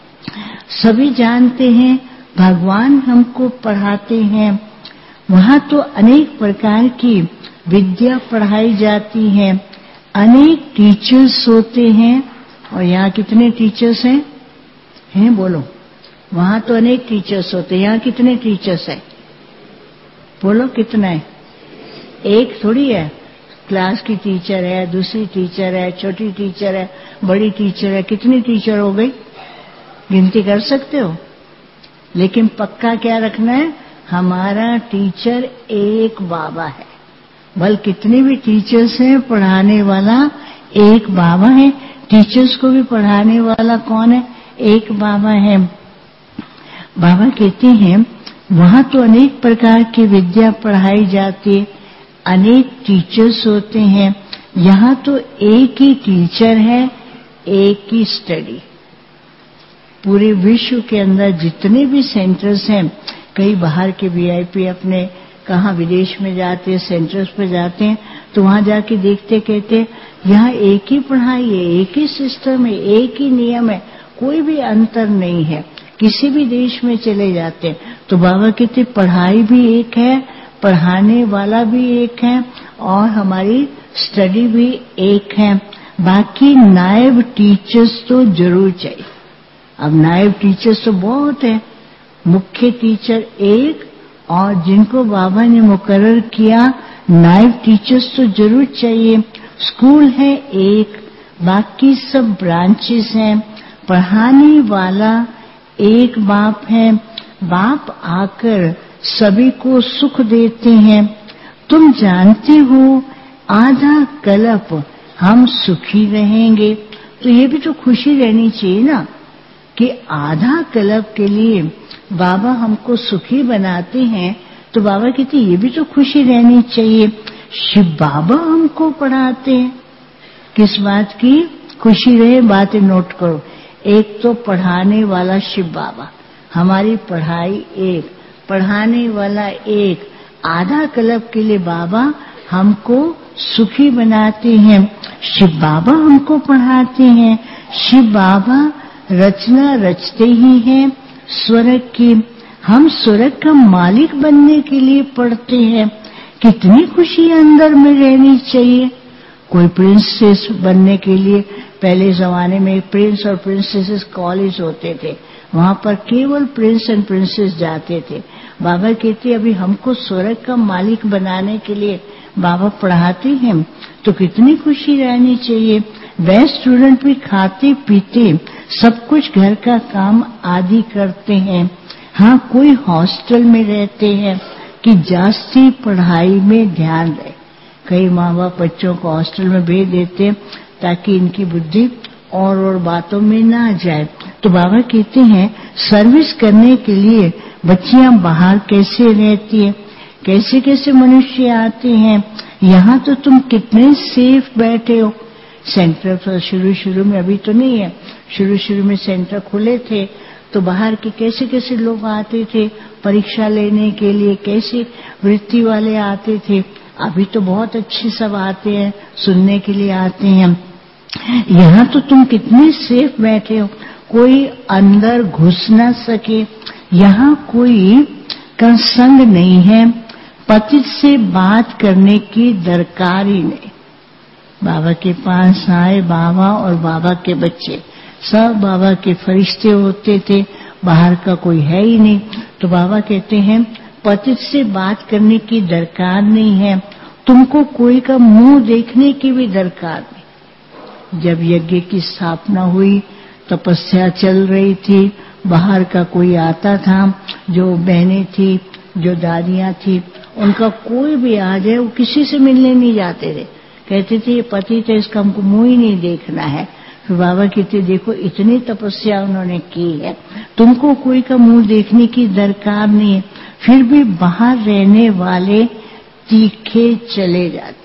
सभी जानते हैं भगवान हमको पढ़ाते हैं। वहां तो अनेक प्रकार की विद्या पढ़ाई जाती है, अनेक टीचर्स होते हैं। और यहाँ कितने टीचर्स हैं? हैं बोलो। वहां तो अनेक टीचर्स होते हैं, यहाँ कितने टीचर्स हैं? बोलो कितना है? एक थोड़ी है। क्लास की टीचर है, दूसरी टीचर है, छोटी टीचर है, बड़ी टीचर है। कितनी टीचर हो गई? गिनती कर सकते हो? लेकिन पक्का क्या रखना है? हमारा टीचर एक बाबा है। भले कितनी भी टीचर्स हैं, पढ़ाने वाला एक बाबा है। टीचर्स को भी पढ़ाने वाला कौन है? एक बाबा है। बाबा कहते हैं वहां तो अनेक प्रकार की विद्या पढ़ाई जाती है, अनेक टीचर्स होते हैं। यहाँ तो एक ही टीचर है, एक ही स्टडी। पूरे विश्व के अंदर जितने भी सेंटर्स हैं, कई बाहर के वीआईपी अपने कहाँ विदेश में जाते हैं, सेंटर्स पे जाते हैं, तो वहां जाके देखते कहते यहाँ एक ही पढ़ाई है, एक ही सिस्टम है, एक ही नियम है, कोई भी अंतर नहीं है। किसी भी देश में चले जाते हैं तो बाबा कहते पढ़ाई भी एक है, पढ़ाने वाला भी एक है, और हमारी स्टडी भी एक है। बाकी नायब टीचर्स तो जरूर चाहिए। अब नायब टीचर्स तो बहुत है, मुख्य टीचर एक, और जिनको बाबा ने मुकर्रर किया नायब टीचर्स तो जरूर चाहिए। स्कूल है एक, बाकी सब ब्रांचेस हैं। पढ़ाने वाला एक बाप है। बाप आकर सभी को सुख देते हैं। तुम जानते हो आधा कल्प हम सुखी रहेंगे, तो ये भी तो खुशी रहनी चाहिए ना कि आधा कल्प के लिए बाबा हमको सुखी बनाते हैं। तो बाबा कहते ये भी तो खुशी रहनी चाहिए। शिव बाबा हमको पढ़ाते हैं, किस बात की खुशी रहे? बातें नोट करो। एक तो पढ़ाने वाला शिव बाबा, हमारी पढ़ाई एक, पढ़ाने वाला एक, आधा कल्प के लिए बाबा हमको सुखी बनाते हैं। शिव बाबा हमको पढ़ाते हैं। शिव बाबा रचना रचते ही हैं स्वर्ग की। हम स्वर्ग का मालिक बनने के लिए पढ़ते हैं। कितनी खुशी अंदर में रहनी चाहिए। कोई प्रिंसेस बनने के लिए पहले जमाने में प्रिंस और प्रिंसेसेस कॉलेज होते थे, वहां पर केवल प्रिंस एंड प्रिंसेस जाते थे। बाबा कहते अभी हमको स्वर्ग का मालिक बनाने के लिए बाबा पढ़ाते हैं, तो कितनी खुशी रहनी चाहिए। वह स्टूडेंट भी खाते पीते सब कुछ घर का काम आदि करते हैं। हाँ, कोई हॉस्टल में रहते हैं कि जास्ती पढ़ाई में ध्यान रहे। कई माँ बाप बच्चों को हॉस्टल में भेज देते हैं ताकि इनकी बुद्धि और और बातों में ना जाए। तो बाबा कहते हैं सर्विस करने के लिए बच्चियां बाहर कैसे रहती है, कैसे कैसे मनुष्य आते हैं। यहाँ तो तुम कितने सेफ बैठे हो। सेंटर तो शुरू शुरू में, अभी तो नहीं है, शुरू शुरू में सेंटर खुले थे तो बाहर के कैसे कैसे लोग आते थे परीक्षा लेने के लिए, कैसे वृत्ति वाले आते थे। अभी तो बहुत अच्छे सब आते हैं, सुनने के लिए आते हैं। यहाँ तो तुम कितने सेफ बैठे हो, कोई अंदर घुस ना सके। यहाँ कोई का संग नहीं है, पतित से बात करने की दरकार ही नहीं। बाबा के पास आए बाबा और बाबा के बच्चे सब बाबा के फरिश्ते होते थे, बाहर का कोई है ही नहीं। तो बाबा कहते हैं पतित से बात करने की दरकार नहीं है, तुमको कोई का मुंह देखने की भी दरकार नहीं। जब यज्ञ की स्थापना हुई, तपस्या चल रही थी, बाहर का कोई आता था, जो बहनें थी, जो दादियां थी, उनका कोई भी आ जाए वो किसी से मिलने नहीं जाते थे। कहते थे ये पतित है, इसका हमको मुंह ही नहीं देखना है। फिर बाबा कहते देखो इतनी तपस्या उन्होंने की है, तुमको कोई का मुंह देखने की दरकार नहीं है। फिर भी बाहर रहने वाले तीखे चले जाते।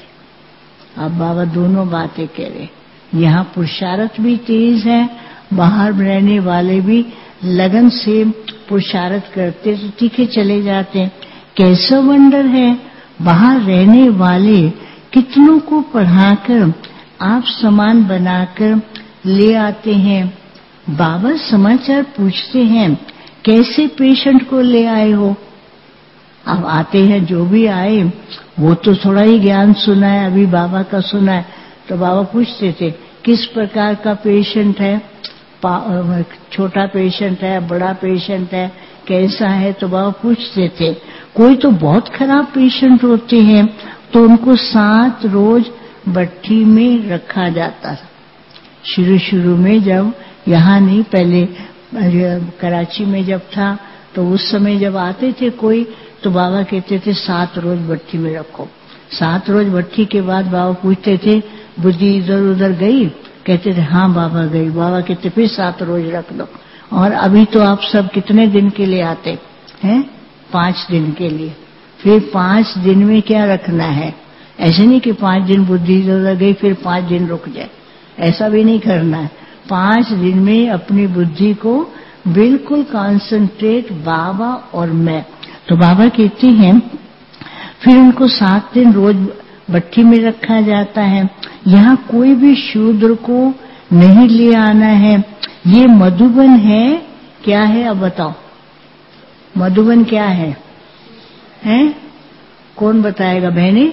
अब बाबा दोनों बातें कह रहे, यहाँ पुरुषार्थ भी तेज है, बाहर रहने वाले भी लगन से पुरुषार्थ करते तो तीखे चले जाते हैं। कैसा वंडर है, बाहर रहने वाले कितनों को पढ़ाकर आप समान बनाकर ले आते हैं। बाबा समाचार पूछते हैं कैसे पेशेंट को ले आए हो। अब आते हैं जो भी आए वो तो थोड़ा ही ज्ञान सुना है, अभी बाबा का सुना है। तो बाबा पूछते थे किस प्रकार का पेशेंट है, छोटा पेशेंट है, बड़ा पेशेंट है, कैसा है, तो बाबा पूछते थे। कोई तो बहुत खराब पेशेंट होते हैं तो उनको सात रोज भट्ठी में रखा जाता था। शुरू शुरू में जब यहाँ नहीं, पहले कराची में जब था तो उस समय जब आते थे कोई तो बाबा कहते थे सात रोज भट्ठी में रखो। सात रोज भट्ठी के बाद बाबा पूछते थे बुद्धि इधर उधर गई, कहते थे हाँ बाबा गई। बाबा कहते फिर सात रोज रख दो। और अभी तो आप सब कितने दिन के लिए आते हैं? पांच दिन के लिए। फिर पांच दिन में क्या रखना है? ऐसे नहीं कि पांच दिन बुद्धि इधर उधर गई फिर पांच दिन रुक जाए, ऐसा भी नहीं करना है। पांच दिन में अपनी बुद्धि को बिल्कुल कॉन्सेंट्रेट बाबा और मैं। तो बाबा कहते हैं फिर उनको सात दिन रोज भट्ठी में रखा जाता है। यहाँ कोई भी शूद्र को नहीं ले आना है। ये मधुबन है, क्या है अब बताओ? मधुबन क्या है? हैं? कौन बताएगा बहने?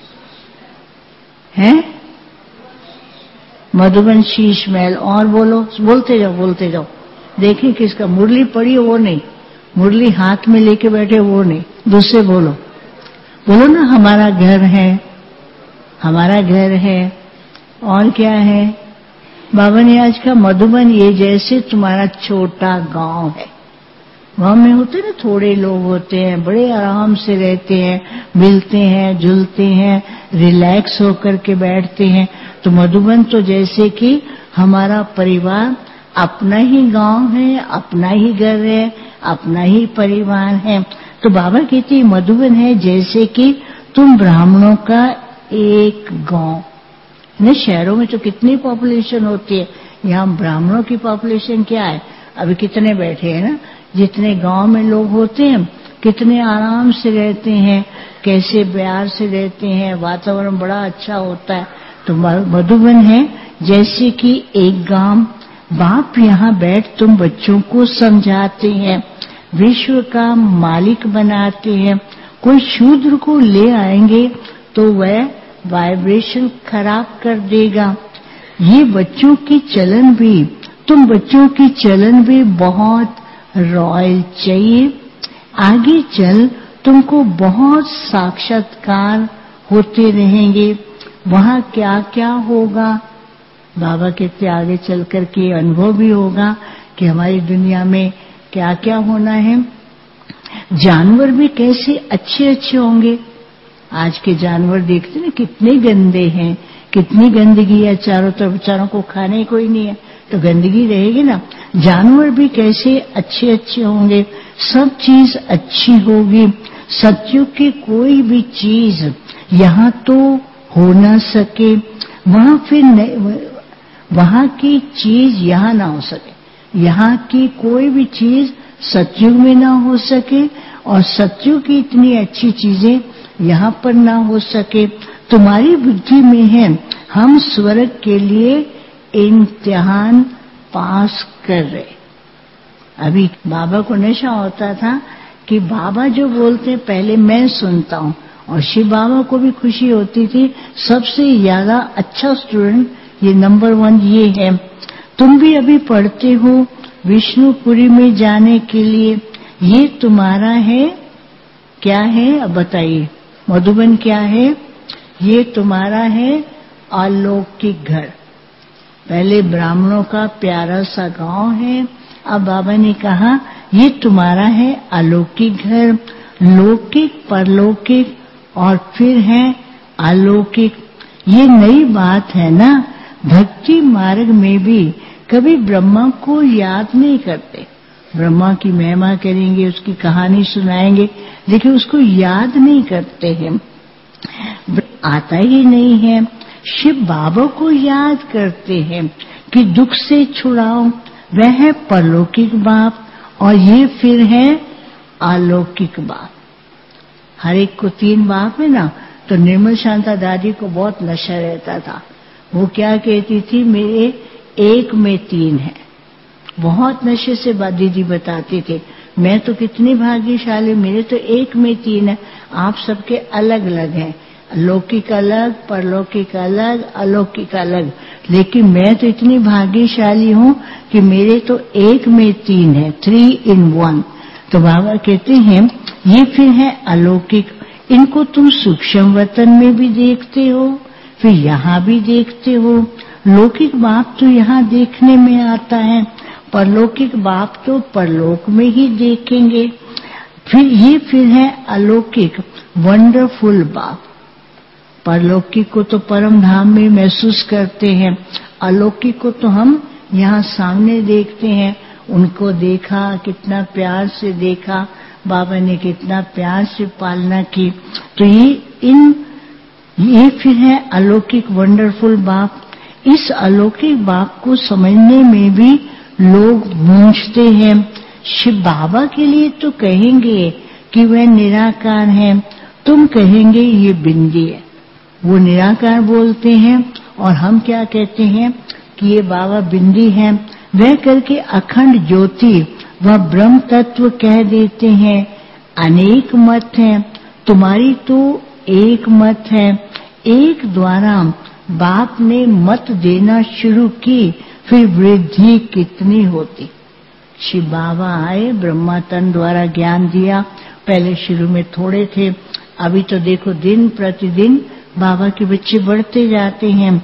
हैं? मधुबन शीश महल। और बोलो, बोलते जाओ बोलते जाओ। देखिए किसका मुरली पड़ी वो नहीं, मुरली हाथ में लेके बैठे वो नहीं, दूसरे बोलो। बोलो ना हमारा घर है, हमारा घर है। और क्या है? बाबा ने आज का मधुबन ये जैसे तुम्हारा छोटा गांव है। गांव में होते ना थोड़े लोग होते हैं, बड़े आराम से रहते हैं, मिलते हैं, जुलते हैं, रिलैक्स होकर के बैठते हैं। तो मधुबन तो जैसे कि हमारा परिवार, अपना ही गांव है, अपना ही घर है, अपना ही परिवार है। तो बाबा कहते मधुबन है जैसे कि तुम ब्राह्मणों का एक गांव। न शहरों में तो कितनी पॉपुलेशन होती है, यहाँ ब्राह्मणों की पॉपुलेशन क्या है? अभी कितने बैठे हैं ना। जितने गांव में लोग होते हैं कितने आराम से रहते हैं, कैसे प्यार से रहते हैं, वातावरण बड़ा अच्छा होता है। तो मधुबन है जैसे कि एक गांव। बाप यहाँ बैठ तुम बच्चों को समझाते हैं, विश्व का मालिक बनाते हैं। कोई शूद्र को ले आएंगे तो वह वाइब्रेशन खराब कर देगा। ये बच्चों की चलन भी, तुम बच्चों की चलन भी बहुत रॉयल चाहिए। आगे चल तुमको बहुत साक्षात्कार होते रहेंगे। वहाँ क्या क्या होगा बाबा कहते आगे चल करके अनुभव भी होगा कि हमारी दुनिया में क्या क्या होना है। जानवर भी कैसे अच्छे अच्छे होंगे। आज के जानवर देखते ना कितने गंदे हैं, कितनी गंदगी है चारों तरफ, बेचारों को खाने कोई नहीं है तो गंदगी रहेगी ना। जानवर भी कैसे अच्छे अच्छे होंगे, सब चीज अच्छी होगी। सत्युग की कोई भी चीज यहाँ तो हो ना सके, वहाँ फिर वहाँ की चीज यहाँ ना हो सके। यहाँ की कोई भी चीज सत्युग में ना हो सके और सत्युग की इतनी अच्छी चीजें यहाँ पर ना हो सके। तुम्हारी बुद्धि में है हम स्वर्ग के लिए इम्तिहान पास कर रहे। अभी बाबा को नशा होता था कि बाबा जो बोलते हैं पहले मैं सुनता हूँ, और शिव बाबा को भी खुशी होती थी सबसे ज्यादा अच्छा स्टूडेंट ये नंबर वन ये है। तुम भी अभी पढ़ते हो विष्णुपुरी में जाने के लिए, ये तुम्हारा है। क्या है अब बताइए? मधुबन क्या है? ये तुम्हारा है अलौकिक घर। पहले ब्राह्मणों का प्यारा सा गांव है, अब बाबा ने कहा ये तुम्हारा है अलौकिक घर। लौकिक, परलौकिक और फिर है अलौकिक। ये नई बात है ना। भक्ति मार्ग में भी कभी ब्रह्मा को याद नहीं करते। ब्रह्मा की महिमा करेंगे, उसकी कहानी सुनाएंगे, लेकिन उसको याद नहीं करते हैं, आता ही नहीं है। शिव बाबा को याद करते हैं कि दुख से छुड़ाओ, वह है परलौकिक बाप और ये फिर है अलौकिक बाप। हर एक को तीन बाप है ना। तो निर्मल शांता दादी को बहुत नशा रहता था। वो क्या कहती थी, मेरे एक में तीन है। बहुत नशे से दीदी बताती थी। मैं तो कितनी भाग्यशाली, मेरे तो एक में तीन है, आप सबके अलग अलग हैं, लौकिक अलग, परलौकिक अलग, अलौकिक अलग, लेकिन मैं तो इतनी भाग्यशाली हूँ कि मेरे तो एक में तीन है, थ्री इन वन। तो बाबा कहते हैं ये फिर है अलौकिक, इनको तुम सूक्ष्म वतन में भी देखते हो, फिर यहाँ भी देखते हो। लौकिक बाप तो यहाँ देखने में आता है, परलौकिक बाप तो परलोक में ही देखेंगे। फिर ये फिर है अलौकिक वंडरफुल बाप। परलौकिक को तो परम धाम में महसूस करते हैं, अलौकिक को तो हम यहाँ सामने देखते हैं। उनको देखा, कितना प्यार से देखा, बाबा ने कितना प्यार से पालना की। तो ये इन ये फिर है अलौकिक वंडरफुल बाप। इस अलौकिक बाप को समझने में भी लोग मूंझते हैं। शिव बाबा के लिए तो कहेंगे कि वह निराकार है, तुम कहेंगे ये बिंदी है। वो निराकार बोलते हैं और हम क्या कहते हैं कि ये बाबा बिंदी है। वह करके अखंड ज्योति व ब्रह्म तत्व कह देते हैं। अनेक मत हैं, तुम्हारी तो एक मत है। एक द्वारा बाप ने मत देना शुरू की, फिर वृद्धि कितनी होती। शिव बाबा आए, ब्रह्मा तन द्वारा ज्ञान दिया। पहले शुरू में थोड़े थे, अभी तो देखो दिन प्रतिदिन बाबा के बच्चे बढ़ते जाते हैं।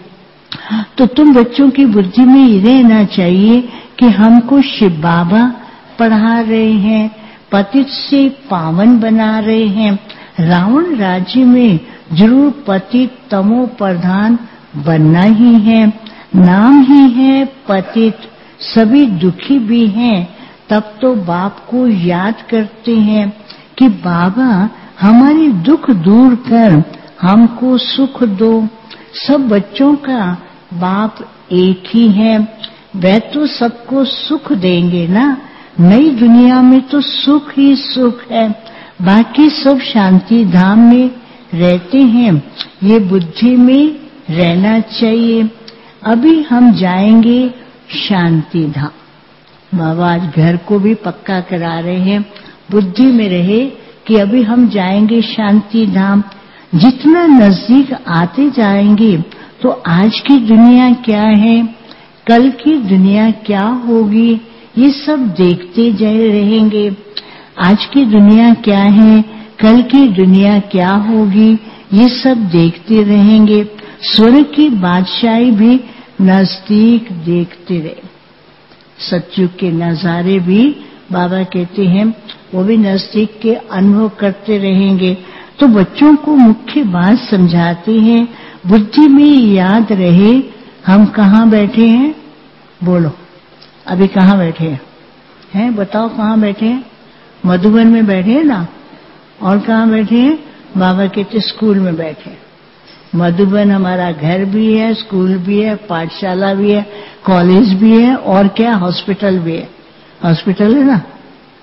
तो तुम बच्चों की बुद्धि में ये रहना चाहिए कि हमको शिव बाबा पढ़ा रहे हैं, पतित से पावन बना रहे हैं। रावण राज्य में जरूर पतित तमो प्रधान बनना ही है। नाम ही है पतित, सभी दुखी भी हैं। तब तो बाप को याद करते हैं कि बाबा हमारी दुख दूर कर हमको सुख दो। सब बच्चों का बाप एक ही है, वह तो सबको सुख देंगे ना। नई दुनिया में तो सुख ही सुख है, बाकी सब शांति धाम में रहते हैं। ये बुद्धि में रहना चाहिए। अभी हम जाएंगे शांति धाम। बाबा आज घर को भी पक्का करा रहे हैं, बुद्धि में रहे कि अभी हम जाएंगे शांति धाम। जितना नजदीक आते जाएंगे तो आज की दुनिया क्या है, कल की दुनिया क्या होगी, ये सब देखते जा रहेंगे। आज की दुनिया क्या है, कल की दुनिया क्या होगी, ये सब देखते रहेंगे। स्वर्ग की बादशाही भी नजदीक देखते रहे। सत्युग के नजारे भी बाबा कहते हैं वो भी नजदीक के अनुभव करते रहेंगे। तो बच्चों को मुख्य बात समझाते हैं, बुद्धि में याद रहे हम कहाँ बैठे हैं। बोलो अभी कहाँ बैठे हैं, हैं बताओ कहाँ बैठे हैं। मधुबन में बैठे हैं ना, और कहाँ बैठे हैं, बाबा कहते स्कूल में बैठे। मधुबन हमारा घर भी है, स्कूल भी है, पाठशाला भी है, कॉलेज भी है, और क्या हॉस्पिटल भी है। हॉस्पिटल है ना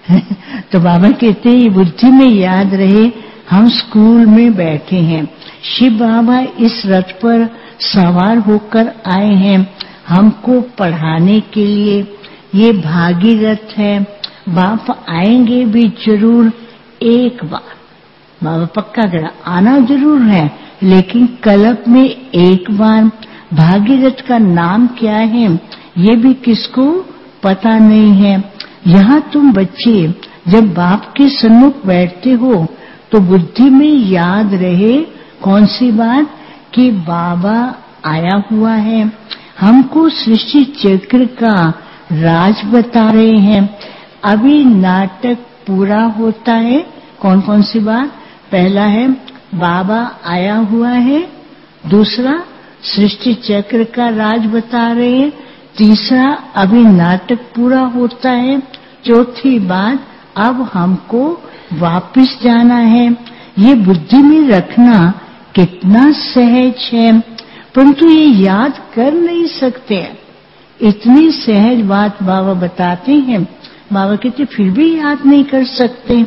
तो बाबा कहते हैं बुद्धि में याद रहे हम स्कूल में बैठे हैं। शिव बाबा इस रथ पर सवार होकर आए हैं हमको पढ़ाने के लिए। ये भागीरथ है, बाप आएंगे भी जरूर एक बार। बाबा पक्का करा आना जरूर है, लेकिन कल्प में एक बार। भागीरथ का नाम क्या है ये भी किसको पता नहीं है। यहाँ तुम बच्चे जब बाप के सन्मुख बैठते हो तो बुद्धि में याद रहे कौन सी बात, कि बाबा आया हुआ है, हमको सृष्टि चक्र का राज बता रहे हैं। अभी नाटक पूरा होता है। कौन कौन सी बात, पहला है बाबा आया हुआ है, दूसरा सृष्टि चक्र का राज बता रहे हैं, तीसरा अभी नाटक पूरा होता है, चौथी बात अब हमको वापस जाना है। ये बुद्धि में रखना कितना सहज है, परंतु ये याद कर नहीं सकते हैं। इतनी सहज बात बाबा बताते हैं, बाबा कहते फिर भी याद नहीं कर सकते।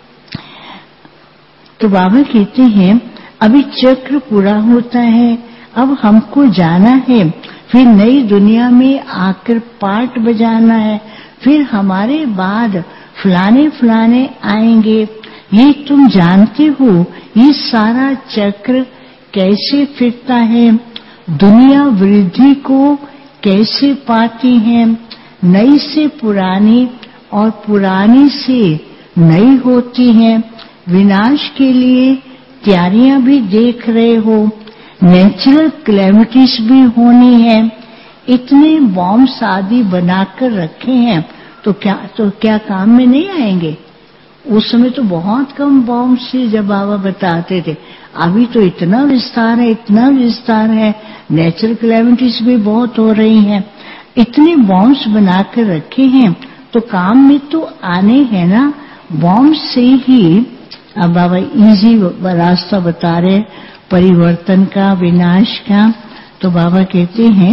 तो बाबा कहते हैं अभी चक्र पूरा होता है, अब हमको जाना है, फिर नई दुनिया में आकर पार्ट बजाना है, फिर हमारे बाद फलाने फलाने आएंगे, ये तुम जानते हो ये सारा चक्र कैसे फिरता है, दुनिया वृद्धि को कैसे पाती है, नई से पुरानी और पुरानी से नई होती है, विनाश के लिए तैयारियां भी देख रहे हो, नेचुरल कैलेमिटीज भी होनी है, इतने बॉम्ब्स आदि बनाकर रखे हैं तो क्या तो क्या काम में नहीं आएंगे। उस समय तो बहुत कम बॉम्ब से जब बाबा बताते थे, अभी तो इतना विस्तार है, इतना विस्तार है, नेचुरल कैलेमिटीज भी बहुत हो रही हैं, इतने बॉम्ब्स बनाकर रखे हैं तो काम में तो आने हैं ना, बॉम्ब से ही। अब बाबा इजी रास्ता बता रहे परिवर्तन का, विनाश का। तो बाबा कहते हैं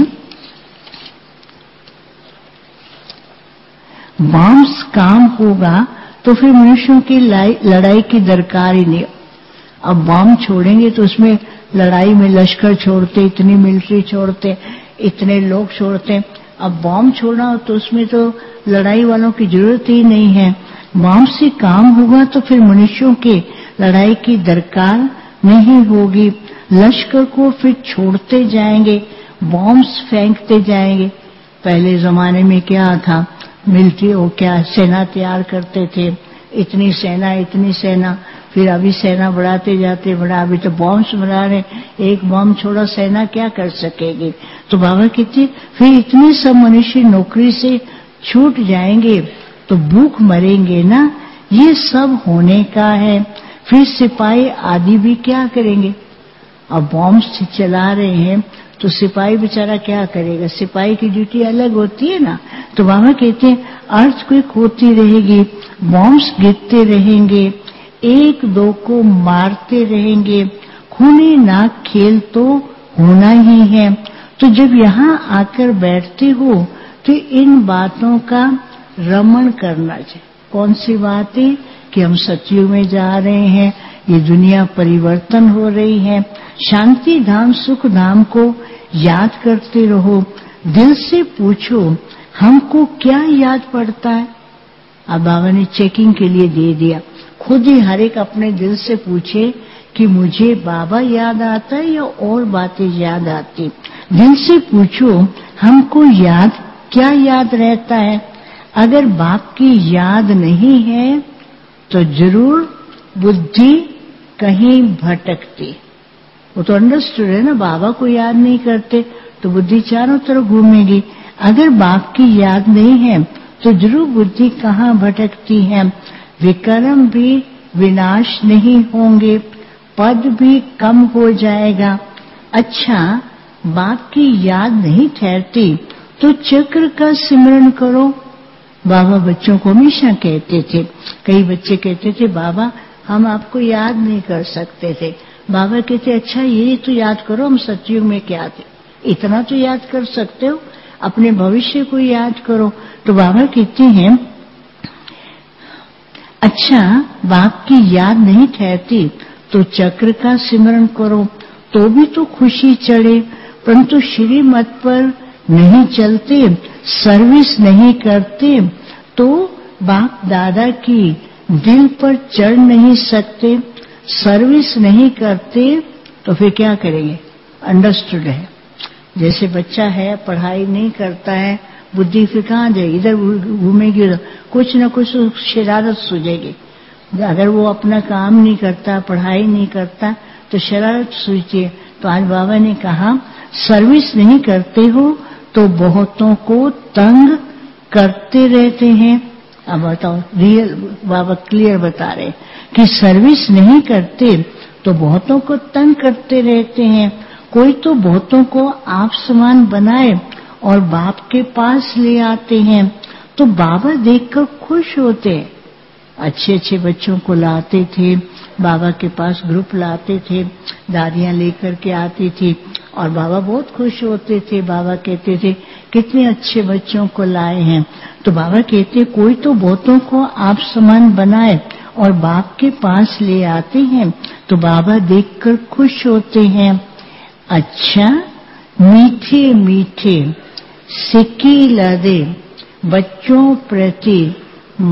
बॉम्ब्स काम होगा तो फिर मनुष्यों की लड़ाई की दरकार ही नहीं। अब बॉम्ब छोड़ेंगे तो उसमें लड़ाई में लश्कर छोड़ते, इतनी मिलिट्री छोड़ते, इतने लोग छोड़ते। अब बॉम्ब छोड़ना हो तो उसमें तो लड़ाई वालों की जरूरत ही नहीं है। बॉम्ब से काम होगा तो फिर मनुष्यों के लड़ाई की दरकार नहीं होगी, लश्कर को फिर छोड़ते जाएंगे, बॉम्ब्स फेंकते जाएंगे। पहले जमाने में क्या था, मिलिट्री हो क्या सेना तैयार करते थे, इतनी सेना इतनी सेना, फिर अभी सेना बढ़ाते जाते बड़ा, अभी तो बॉम्ब्स बना रहे, एक बॉम्ब छोड़ा सेना क्या कर सकेगी। तो बाबा कहते फिर इतने सब मनुष्य नौकरी से छूट जाएंगे तो भूख मरेंगे ना, ये सब होने का है। फिर सिपाही आदि भी क्या करेंगे, अब बॉम्ब्स चला रहे हैं तो सिपाही बेचारा क्या करेगा, सिपाही की ड्यूटी अलग होती है ना। तो बाबा कहते हैं अर्थक्वेक होती रहेगी, बॉम्ब्स गिरते रहेंगे, एक दो को मारते रहेंगे, खूनी नाक खेल तो होना ही है। तो जब यहाँ आकर बैठते हो तो इन बातों का रमण करना चाहिए। कौन सी बातें, कि हम सतयुग में जा रहे हैं, ये दुनिया परिवर्तन हो रही है, शांति धाम सुख धाम को याद करते रहो। दिल से पूछो हमको क्या याद पड़ता है। अब बाबा ने चेकिंग के लिए दे दिया, खुद ही हर एक अपने दिल से पूछे कि मुझे बाबा याद आता है या और बातें याद आती। दिल से पूछो हमको याद क्या याद रहता है। अगर बाप की याद नहीं है तो जरूर बुद्धि कहीं भटकती। वो तो अंडरस्टूड है ना, बाबा को याद नहीं करते तो बुद्धि चारों तरफ घूमेगी। अगर बाप की याद नहीं है तो जरूर बुद्धि कहाँ भटकती है। विकर्म भी विनाश नहीं होंगे, पद भी कम हो जाएगा। अच्छा, बाप की याद नहीं ठहरती तो चक्र का सिमरन करो। बाबा बच्चों को हमेशा कहते थे, कई बच्चे कहते थे बाबा हम आपको याद नहीं कर सकते थे। बाबा कहते अच्छा ये तो याद करो हम सतयुग में क्या थे, इतना तो याद कर सकते हो, अपने भविष्य को याद करो। तो बाबा कहते हैं अच्छा बाप की याद नहीं ठहरती तो चक्र का सिमरन करो तो भी तो खुशी चढ़े, परंतु श्रीमत पर नहीं चलते, सर्विस नहीं करते तो बाप दादा की दिल पर चढ़ नहीं सकते। सर्विस नहीं करते तो फिर क्या करेंगे, अंडरस्टूड है। जैसे बच्चा है पढ़ाई नहीं करता है, बुद्धि फिर कहाँ जाएगी, इधर घूमेगी, कुछ न कुछ शरारत सूझेगी। अगर वो अपना काम नहीं करता, पढ़ाई नहीं करता तो शरारत सूझती है। तो आज बाबा ने कहा सर्विस नहीं करते हो तो बहुतों को तंग करते रहते हैं। अब बताओ, रियल बाबा क्लियर बता रहे कि सर्विस नहीं करते तो बहुतों को तंग करते रहते हैं। कोई तो बहुतों को आप समान बनाए और बाप के पास ले आते हैं तो बाबा देखकर खुश होते हैं। अच्छे अच्छे बच्चों को लाते थे, बाबा के पास ग्रुप लाते थे, दादियां लेकर के आती थी और बाबा बहुत खुश होते थे। बाबा कहते थे कितने अच्छे बच्चों को लाए हैं। तो बाबा कहते कोई तो बहुतों को आप समान बनाए और बाप के पास ले आते हैं तो बाबा देखकर खुश होते हैं। अच्छा, मीठे मीठे सिक्की लदे बच्चों प्रति मात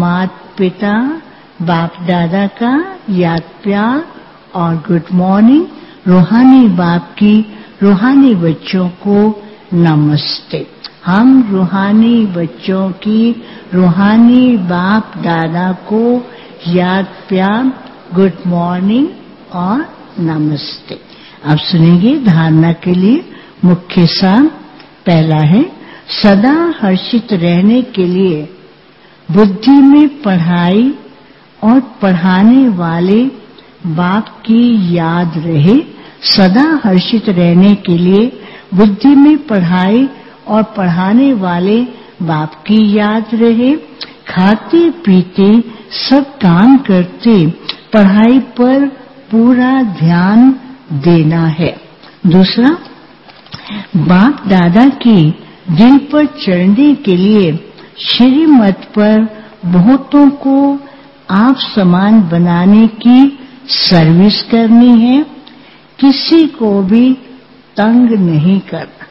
माता पिता बाप दादा का याद प्यार और गुड मॉर्निंग। रूहानी बाप की रूहानी बच्चों को नमस्ते। हम रूहानी बच्चों की रूहानी बाप दादा को याद प्यार, गुड मॉर्निंग और नमस्ते। अब सुनेंगे धारणा के लिए मुख्य सार। पहला है, सदा हर्षित रहने के लिए बुद्धि में पढ़ाई और पढ़ाने वाले बाप की याद रहे। सदा हर्षित रहने के लिए बुद्धि में पढ़ाई और पढ़ाने वाले बाप की याद रहे। खाते पीते सब काम करते पढ़ाई पर पूरा ध्यान देना है। दूसरा, बाप दादा की दिल पर चढ़ने के लिए श्रीमत पर बहुतों को आप समान बनाने की सर्विस करनी है। किसी को भी तंग नहीं करना,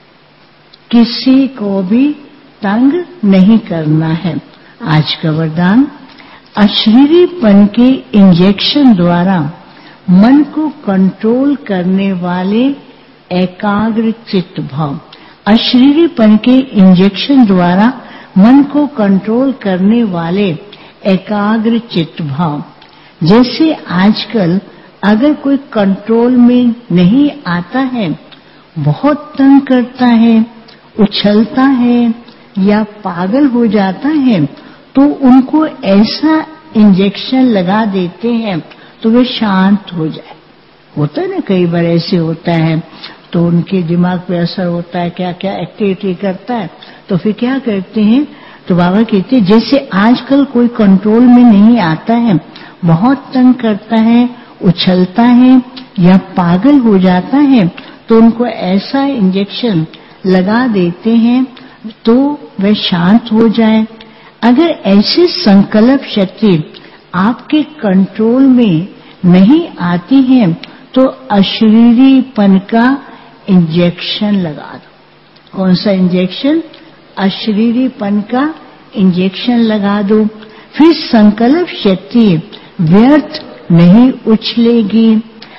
किसी को भी तंग नहीं करना है। आज का वरदान, अशरीरीपन के इंजेक्शन द्वारा मन को कंट्रोल करने वाले एकाग्र चित्त भाव। अशरीरीपन के इंजेक्शन द्वारा मन को कंट्रोल करने वाले एकाग्र चित्त भाव। जैसे आजकल अगर कोई कंट्रोल में नहीं आता है, बहुत तंग करता है, उछलता है या पागल हो जाता है, तो उनको ऐसा इंजेक्शन लगा देते हैं तो वे शांत हो जाए। होता है ना, कई बार ऐसे होता है, तो उनके दिमाग पे असर होता है, क्या क्या एक्टिविटी करता है, तो फिर क्या करते हैं, तो बाबा कहते हैं जैसे आजकल कोई कंट्रोल में नहीं आता है, बहुत तंग करता है, उछलता है या पागल हो जाता है, तो उनको ऐसा इंजेक्शन लगा देते हैं तो वह शांत हो जाए। अगर ऐसी संकल्प शक्ति आपके कंट्रोल में नहीं आती है तो अशरीरीपन का इंजेक्शन लगा दो। कौन सा इंजेक्शन? अशरीरीपन का इंजेक्शन लगा दो। फिर संकल्प शक्ति व्यर्थ नहीं उछलेगी,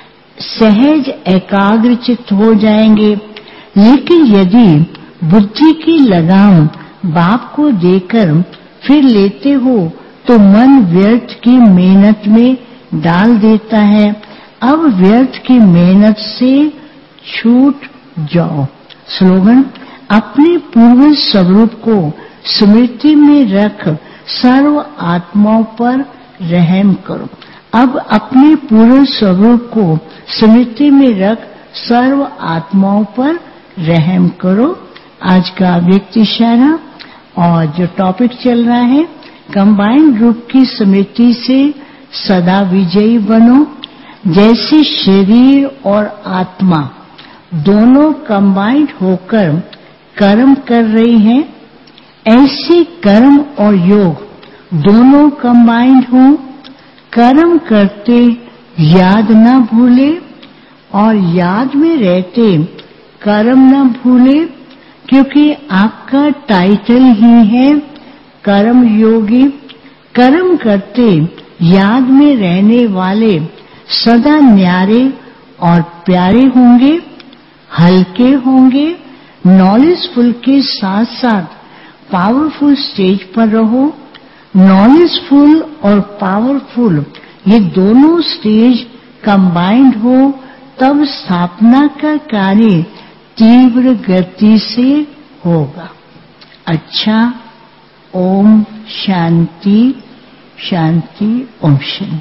सहज एकाग्रचित्त हो जाएंगे। लेकिन यदि बुद्धि की लगाम बाप को देकर फिर लेते हो तो मन व्यर्थ की मेहनत में डाल देता है। अब व्यर्थ की मेहनत से छूट जाओ। स्लोगन, अपने पूर्व स्वरूप को स्मृति में रख सर्व आत्माओं पर रहम करो। अब अपने पूर्व स्वरूप को स्मृति में रख सर्व आत्माओं पर रहम करो। आज का व्यक्ति इशारा और जो टॉपिक चल रहा है, कंबाइंड रूप की स्मृति से सदा विजयी बनो। जैसे शरीर और आत्मा दोनों कंबाइंड होकर कर्म कर रही हैं, ऐसे कर्म और योग दोनों कंबाइंड हो। कर्म करते याद न भूले और याद में रहते कर्म न भूले, क्योंकि आपका टाइटल ही है कर्म योगी। कर्म करते याद में रहने वाले सदा न्यारे और प्यारे होंगे, हल्के होंगे। नॉलेजफुल के साथ साथ पावरफुल स्टेज पर रहो। नॉलेजफुल और पावरफुल ये दोनों स्टेज कंबाइंड हो, तब स्थापना का कार्य तीव्र गति से होगा। अच्छा, ओम शांति शांति ओम शांति।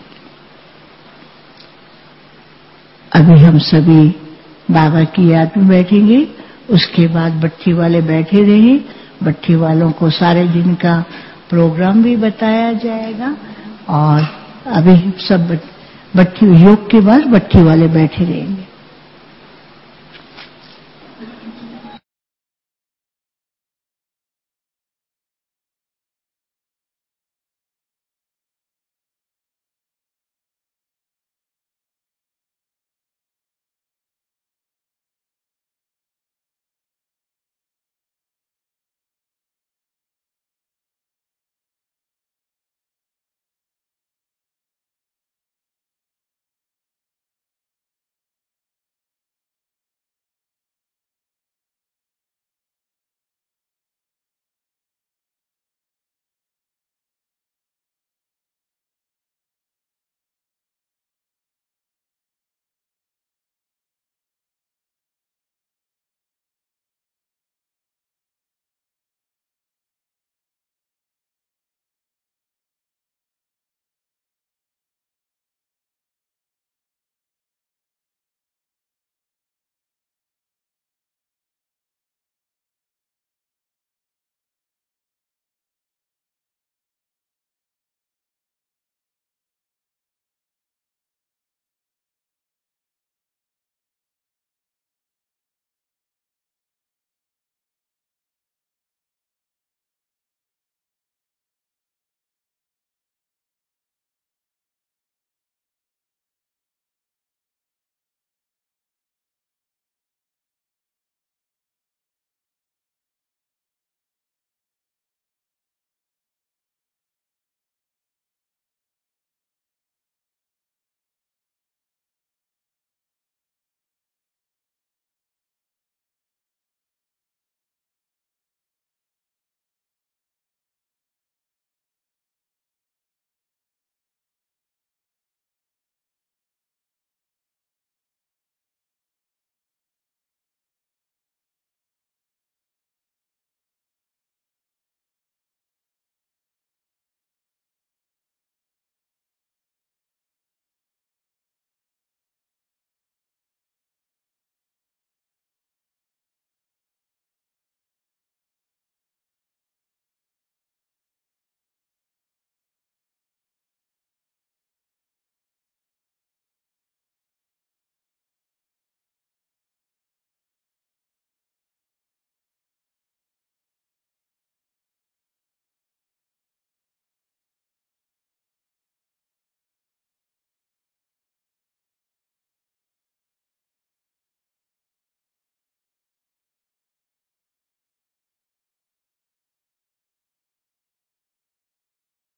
अभी हम सभी बाबा की याद में बैठेंगे, उसके बाद बट्टी वाले बैठे रहे। बट्टी वालों को सारे दिन का प्रोग्राम भी बताया जाएगा और अभी सब बट्टी योग के बाद बट्टी वाले बैठे रहेंगे।